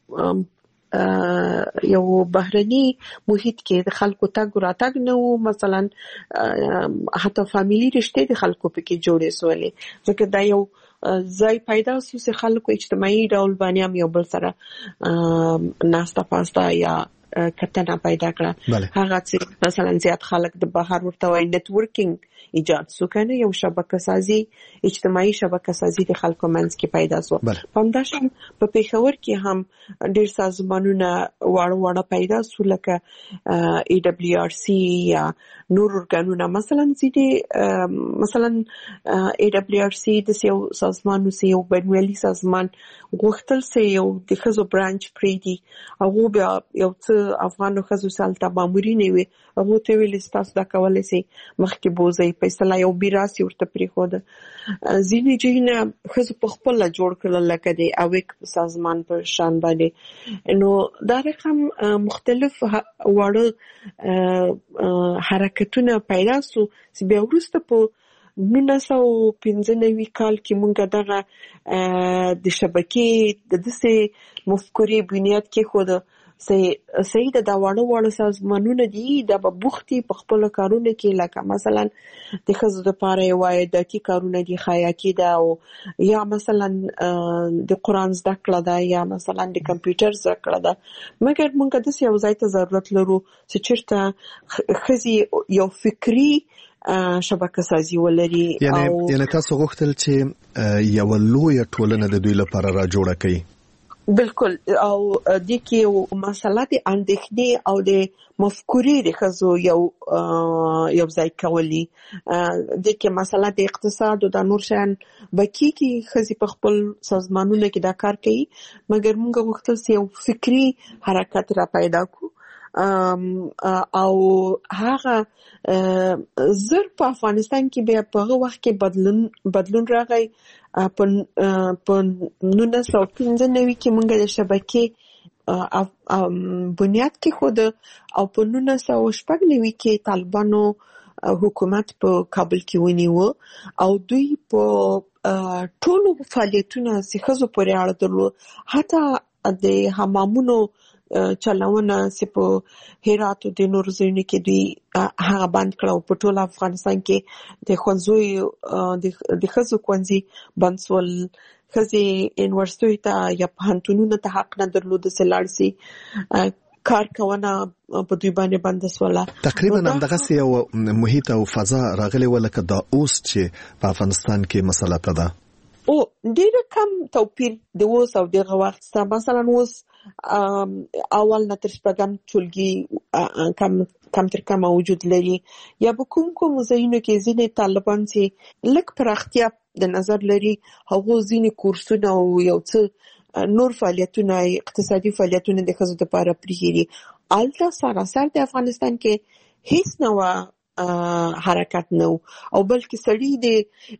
یو بهرني محیط کې د خلکو تګ راتګ نه وو. مثلا حتی فامیلی رشته د خلکو په کې جوړې سولې ځکه دا یو ځای پیدا شو چې خلکو اجتماعي ډول باندې هم یو بل سره ناستا پاستا یا کتنه پیدا کړه. هغه چې مثلا زیات خلک د بهر ورته وایي نتورکینګ ایجاد شو کنه یو شبکه سازي اجتماعي شبکه سازي د خلکو منځ کې پیدا شو. په همداشان په پیښور کې هم ډېر سازمانونه وړ پیدا شو لکه AWRC یا نور ارګانونه. مثلا مثلا AWRC د یو سازمان سي یو بنوالي سازمان غوښتل سي یو د ښځو برانچ پریدي او بیا یو څه افغانو ښځو سالته مامورین وي هغه ته ویل تاسو دا کولای سي مخکې بوزي پیسې یو بیراسي ورته پریخوده. ځینې جینه ښځو په خپل جوړ کړل لکه د اویک سازمان پر شان باندې نو دا رقم مختلف وړ حرکتونه پیدا سو چې بیا وروسته په 1995 کال کې مونږ دغه د شبکې د دسه مفکوري بنیاد کې خود سید د وړو سازمانونو دي د بوختي په خپل کارونه کې لکه مثلا د ښځو لپاره یو عادتي کارونه دي خیاطي ده او یا مثلا د قرآن زده کړه ده یا مثلا د کمپیوټر زده کړه ده. مګر مونږ د یو ځای ته ضرورت لرو چې چیرته ښځې یو فکری شبکه سازي ولري. یعنی تاسو غوښتل چې یو لوی ټولنه د دوی لپاره را جوړه کړي. بالکل او د کې مسله د اندېښنې او د مفکورې د ښځو یو ځای کولی د کې مسله د اقتصاد او د نور شان بکی کې ښځې په خپل سازمانونو کې دا کار کوي. مګر موږ غوښتل چې یو فکری حرکت را پیدا کړو او هغه زر په افغانستان کې بیا په هغه وخت کې بدلون راغی. په 1995 کې موږ د شبکې بنیاد کې خود او په 1996 کې طالبانو حکومت په کابل کې ونیو او دوی په ټولو فعالیتونو چې ښځو پورې اړه درلود حتی د حمامونو چلاونه چې په هرات او د نور ځایونو کې دوی هغه بند کړو. په ټول افغانستان کې د ښوونځیو د ښځو ښوونځي بند سول. ښځې یونیورسيټي ته یا پوهنتونونو ته حق نه درلود چې لاړ شي. کار کوونه په دوی باندې بند سوله. تقریبا همدغه یو محیط او فضا راغلی ولکه دا اوس چې په افغانستان کې مسله ده او ډېر کم توپیر د اوس او دغه وخت سره. مثلا اوس اول نه تر شپږم ټولګي کم تر کم وجود لري یا به کوم ځایونو کې ځینې طالبان چې لږ پراختیا د نظر لري هغه ځینې کورسونه او یو څه نور فعالیتونه اقتصادي فعالیتونه د ښځو لپاره پریږدي. الته سراسر د افغانستان کې هیڅ نو حرکت نو او بلکې سړی د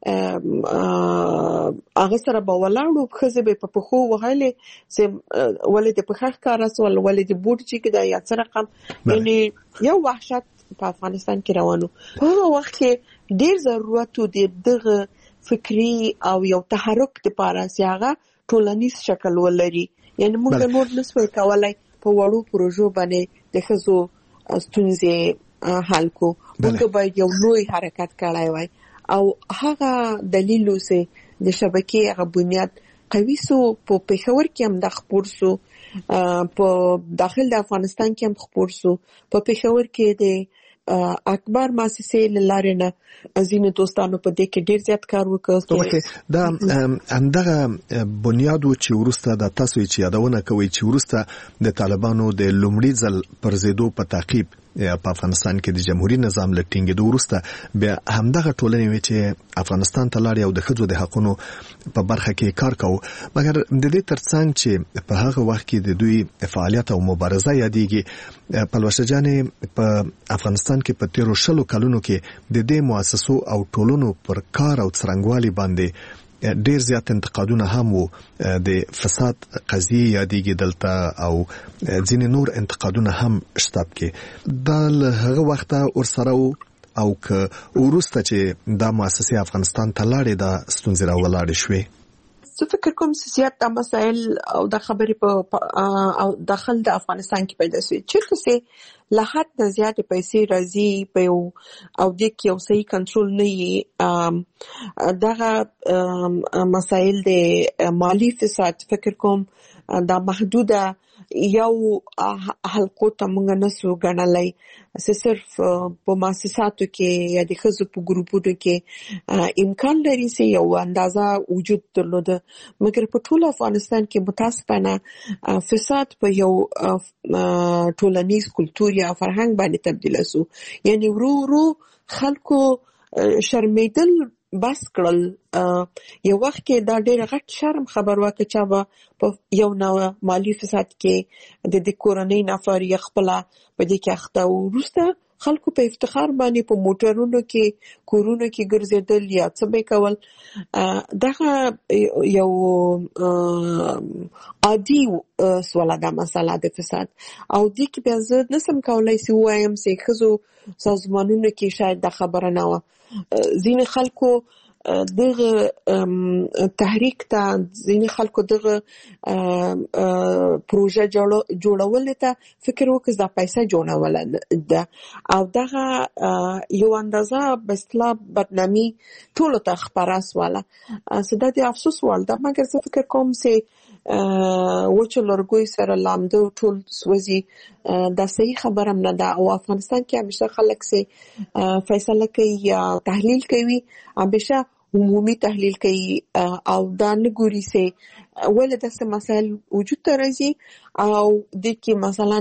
هغه سره به ولاړو خزه به په پخو وهلې چې ولې د پخخ کار اسول ولې د بوټ چې دا یا څه رقم یعنی یو وحشت په افغانستان کې روانو په وخت کې ډیر ضرورت دی دغه فکری او یو تحرک لپاره سیاغه ټولنیز شکل ولري یعنی موږ نور نسوي کولای په وړو پروژو باندې د خزو ستونزې حل کو موږ باید یو لوی حرکت کړای وای او هغه دلیل اوسه د شبکې هغه بنیاد قوي سو په پېښور کې هم د خبر سو په داخل د افغانستان کې هم خبر سو په پېښور کې د اکبر مؤسسې لارنه ازینه دوستانو په دې کې ډیر زیات کار وکړ دا همدغه بنیادو چې ورسته د تاسو چې یادونه کوي چې ورسته د طالبانو د لومړي ځل پر زیدو په تعقیب په افغانستان کې د جمهوریت نظام لټینګېدو وروسته بیا همدغه ټولنې وی چې افغانستان ته لاړې او د ښځو د حقوقو په برخه کې کار کوي مګر د دې ترڅنګ چې په هغه وخت کې د دوی فعالیت او مبارزه یادېږي پلوشه جانې په افغانستان کې په 13 کلونو کې د دې مؤسسو او ټولنو پر کار او څرنګوالي باندې ډیر زیات انتقادونه هم وو د فساد قضیه یادېږي دلته او ځینې نور انتقادونه هم شته کې د هغه وخت ورسره او که ورسته چې دا مؤسسه افغانستان ته لاړې د ستونزې راولاړې شوې زه فکر کوم چې زیات د مسائل او د خبرې په او داخل د افغانستان کې پیدا شوی چې له حد نه زیات پیسې راځي په او د کې یو صحیح کنټرول نه وي دغه مسائل د مالی فساد فکر کوم دا محدوده یو حلقو ته مونږ نسو غنلای صرف په مؤسساتو کې یا د خزو په ګروپونو کې امکان لري چې یو اندازه وجود درلوده مګر په ټول افغانستان کې متاسفانه فساد په یو ټولنیز کلتور یا فرهنګ باندې تبدیل شو یعنی ورو خلکو شرمیدل بس کړل یو وخت کې دا ډېر غټ شرم خبر واکه چې په یو نو مالی فساد کې د کورنۍ نفر یې خپل په دې کې اخته ورسته خلکو په افتخار باندې په موټرونو کې کورونو کې ګرځیدل یا څه به کول دغه یو عادي سواله د مسله د فساد او د کې بیا زه نسم کولای سی وایم چې خزو سازمانونو کې شاید د خبره نه و ځینې خلکو دغه تحریک ته ځینې خلکو دغه پروژه جوړول ته فکر وکړ دا پیسې جوړول ده او دغه یو اندازه بسلا بدنامي ټول ته خبره سواله سده د افسوس وړ ده مګر زه فکر کوم چې وچو لرګوي سره لامده ټول سوځي دا صحیح خبره نه ده او افغانستان کې همیشه خلک سي فیصله کوي یا تحلیل کوي همیشه عمومي تحلیل کوي او دا نه ګوري سي ولې داسې مسایل وجود ته راځي او د کې مثلا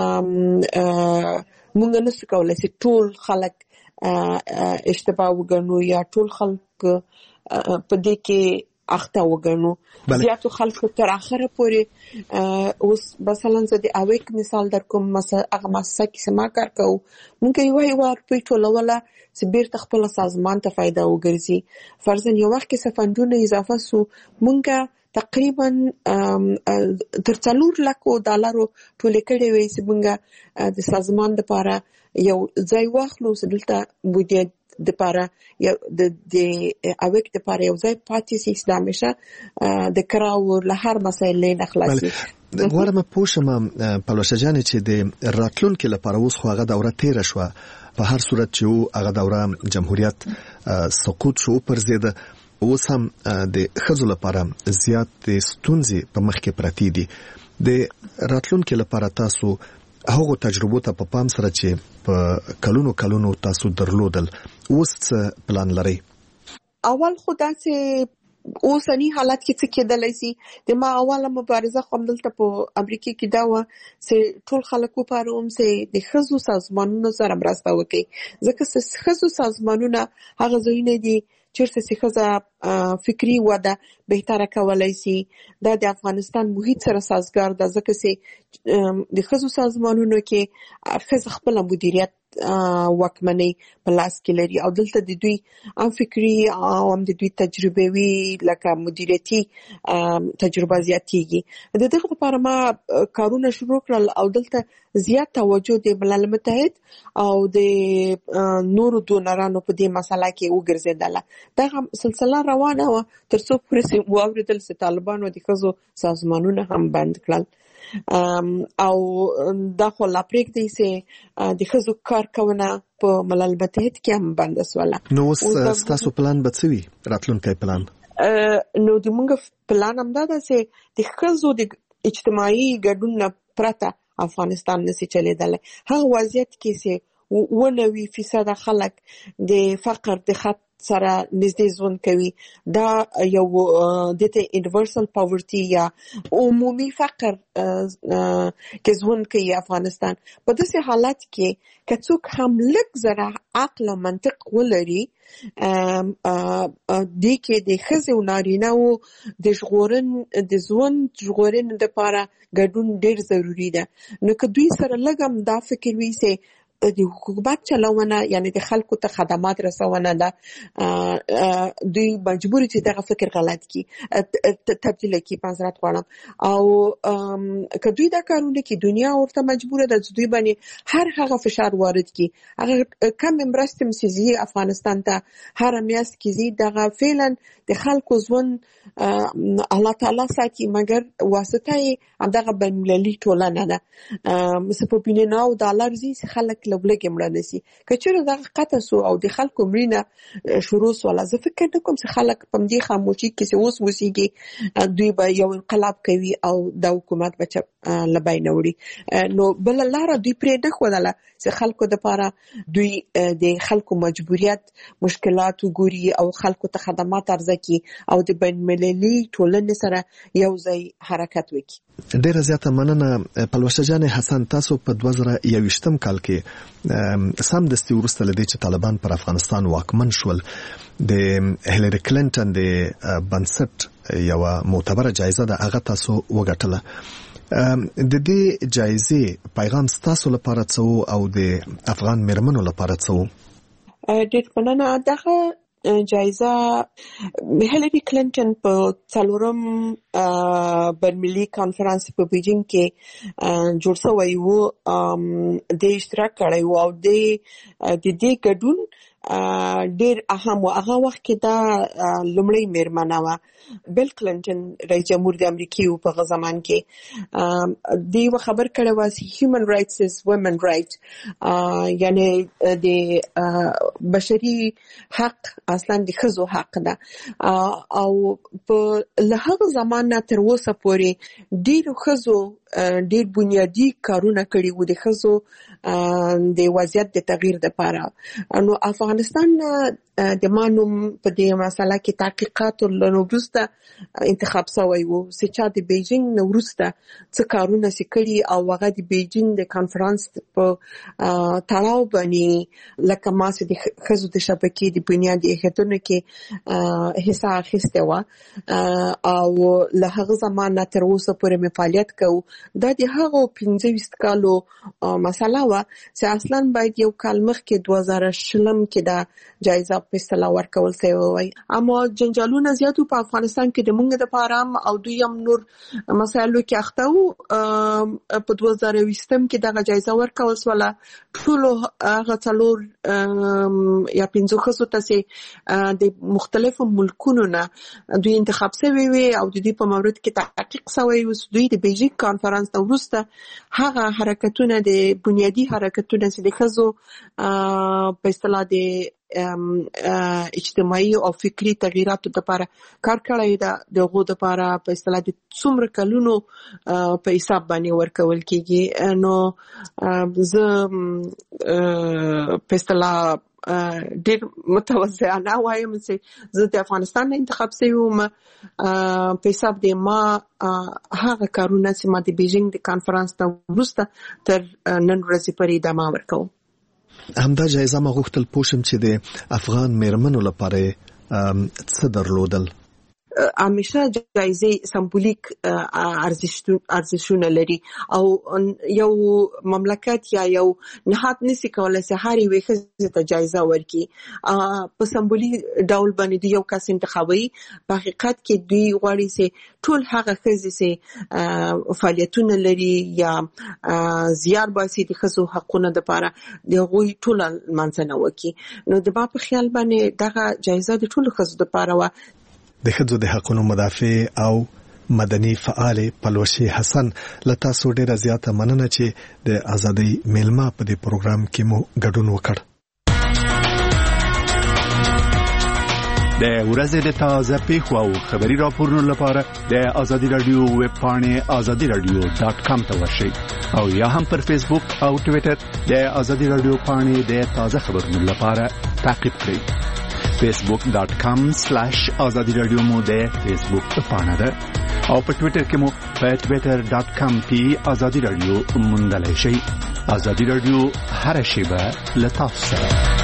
موږ نسو کولای چې ټول خلک اشتباه وګڼو یا ټول خلک په دې کې اخته وګڼو زیاتو خلکو تر اخره پورې اوس مثلا زه د اویک مثال در کوم مثلا هغه مسله کې سما کار کوو مونږ یو په ټولوله چې بیرته خپل سازمان ته فائدہ وګرځي فرضاً یو وخت کې سفندونه اضافه سو مونږ تقریبا تر 4 لک ډالر ټول کړي وي چې مونږ د سازمان لپاره یو ځای واخلو چې دلته بودیه د پاره یو د اویک د پاره یو ځای پاتې سي اسلامشه د کراو له هر مسایل نه خلاصي غواړم پوښتنه پلوشه جان چې د راتلونکو لپاره اوس خو هغه دوره تیر شو په هر صورت چې هغه دوره جمهوریت سقوط شو پر زیاده اوس هم د خزو لپاره زیات ستونزې په مخ کې پراتی دي د راتلونکو لپاره تاسو هغه تجربه ته په پام سره چې په کلونو تاسو درلودل اوس پلان لري اول خدا چې اوسنی حالت کې څه کېدلای شي د ما اوله مبارزه کوم دلته په امریکا کې دا و چې ټول خلکو پاروم چې د خزو سازمانونو سره مرسته وکړي ځکه چې خزو سازمانونه هغه ځایونه دي چیرته چې خزه فکری وده بهتره کولای شي دا د افغانستان محیط سره سازگار ده ځکه چې د خزو سازمانونو کې خزه خپل مدیریت واکمنۍ په لاس کې لري او دلته د دوی هم فکری او هم د دوی تجربوي لکه مدیریتي تجربه زیاتېږي. د دغه لپاره ما کارونه شروع کړل او دلته زیات توجه د ملل متحد او د نورو دونرانو په دې مسله کې وګرځیدله. دغه سلسله روانه وه تر څو پورې واوریدل چې طالبانو د ښځو سازمانونه هم بند کړل او دا خو لا پرېږدي چې د ښځو کارکونه په ملل متحد کې هم بنده سوله. نو اوس ستاسو پلان به څه وي، راتلونکی پلان؟ نو زموږ پلان همدا ده چې د ښځو د اجتماعي ګډون نه پرته افغانستان نشي چلېدلی. هغه وضعیت کې چې 90% خلک د فقر د خط سره نږدې ژوند کوي، دا یو دته یونیورسل پاورټي یا عمومي فقر کې ژوند کوي افغانستان. په داسې حالت کې که څوک هم لږ ذره عقل او منطق ولري دې کې د ښځې او نارینه‌و د ژوند ژغورنې لپاره ګډون ډېر ضروري ده. نو که دوی سره لږ هم دا فکر وي چې د حکومت چلونه یعنی د خلکو ته خدمات رسونه ده، دوی مجبور دي دغه فکر غلط کی تبدیل کی پنځرات غواړم او که دوی دا کارونه کی دنیا ورته مجبور ده چې دوی باندې هر هغه فشار وارد کی. هغه کم مرستم سيزي افغانستان ته هر میاس کی زی دغه فعلا د خلکو ژوند الله تعالی ساتي، مګر واسطه یې دغه بنمللي ټولنه ده. مثل په بیناو ډالر زی خلک لوبلګ مړه نسی کچره دغه قطه سو او د خلکو مړینه شروع سواله. زه فکر نکوم چې خلک په دې خاموشي کې اوس وسیږي دوی به یو انقلاب کوي او د حکومت بچ لبای نوړي. نو بل لاره دوی پرې نه خودله چې خلکو د لپاره دوی د خلکو مجبوریت مشکلات وګوري او خلکو ته خدمات ارزکي او د بین‌المللي ټولنې سره یو ځای حرکت وکړي. ډیره زیاته مننه پلوشه جان حسن. تاسو په 2021 کال کې سم دستي ورسته لدی چې طالبان پر افغانستان واکمن شول، د هیلری کلینټن د بنسټ یو معتبره جایزه ده هغه تاسو وګټله. د دې جایزې پیغام ستاسو لپاره څه او د افغان میرمنو لپاره څه؟ ډېر مننه. دغه جایزه هیلری کلینټن په 4م بین‌المللي کانفرنس په بیجینګ کې جوړ شوی وو، د اشتراک کړی وو او د دې ګډون ډېر اهم و. هغه وخت کې دا لومړی میرمنه وه. بیل کلینټن رئیس جمهور د امریکا په هغه زمان کې دی خبر کړی و چې هیومن رائټس از وومن رائټ، یعنی د بشري حق اصلا د ښځو حق ده. او په لهغه زمان تر اوسه پورې ډېرو ښځو ډېر بنیادی کارونه کړي وو د ښځو د وضعیت د تغییر لپاره. نو افغانستان د مانوم په دې مسله کې تحقیقات وروسته انتخاب شوی وو چې چا د بیجینګ نو وروسته څه کارونه کړي او هغه د بیجینګ د کانفرنس په تړاو باندې لکه ماسه د ښځو د شبکې د بنیادي اهدافونو کې حصہ اخیسته و او له هغه زمانه تر اوسه پورې فعالیت کوي. دا د هغو 25 کالو مسله و چې اصلا باید یو کال مخکې 2020 کې دا جایزه په اصطلاح ورکول شوی وای، اما جنجالونه زیاتو په افغانستان کې د مونږ د پارام او دوی هم نور مسایلو کې اخته وو. په 2020 کې دا جایزه ورکول شوله. ټول هغه څلور یا 15 خصو ته د مختلفو ملکونو نه دوی انتخاب شوی وي او د دې په مورد کې تحقیق شوی و. دوی د بیجینګ کانفرنس وروسته هغه حرکتونه د بنیادی حرکتونه چې د ښځو په اصطلاح د اجتماعي او فکری تغیراتو لپاره کار کړی دا دغه لپاره په اصطلاح د څومره کلونو په حساب باندې ورکول کیږي. نو زه په اصطلاح ډېر متوازنه وایم چې زه د افغانستان انتخاب شوم په حساب د ما هغه کارونه چې ما د بیجینګ د کانفرنس ته وروسته تر نن ورځې پورې ادامه ورکوم. همدا جایزه ما غوښتل پوښم چې د افغان میرمنو لپاره څه درلودل؟ همیشه جایزې سمبولیک ارزښتونه لري او یو مملکت یا یو نهاد نشي کولای چې هر یوې ښځې ته جایزه ورکړي په سمبولیک ډول باندې د یو کس انتخابوي. په حقیقت کې دوی غواړي چې ټول هغه ښځې چې فعالیتونه لري یا زیار باسي د ښځو حقونو لپاره د هغوی ټول لمانځنه وکړي. نو د ما په خیال باندې دغه جایزه د ټولو ښځو لپاره وه. د ښځو د حقونو مدافع او مدني فعال پلوشي حسن له تاسو ډیره زیاته مننه چې د ازادۍ میلمه په دې پروګرام کې مو ګډون وکړ. د ورځې د تازه پیښو او خبري راپورونو لپاره د ازادي رادیو ویب پاڼې azadiradio.com ته ورشئ او یا هم پر فیسبوک او ټوئیټر د ازادي رادیو پاڼې د تازه خبرونو لپاره تعقیب کړئ. facebook.com/azadi radio مو د فیسبوک پاڼه ده او په ټوئیټر کې مو په twitter.com/azadi radio موندلای شئ. ازادي رادیو هر شیبه له تاسو سره.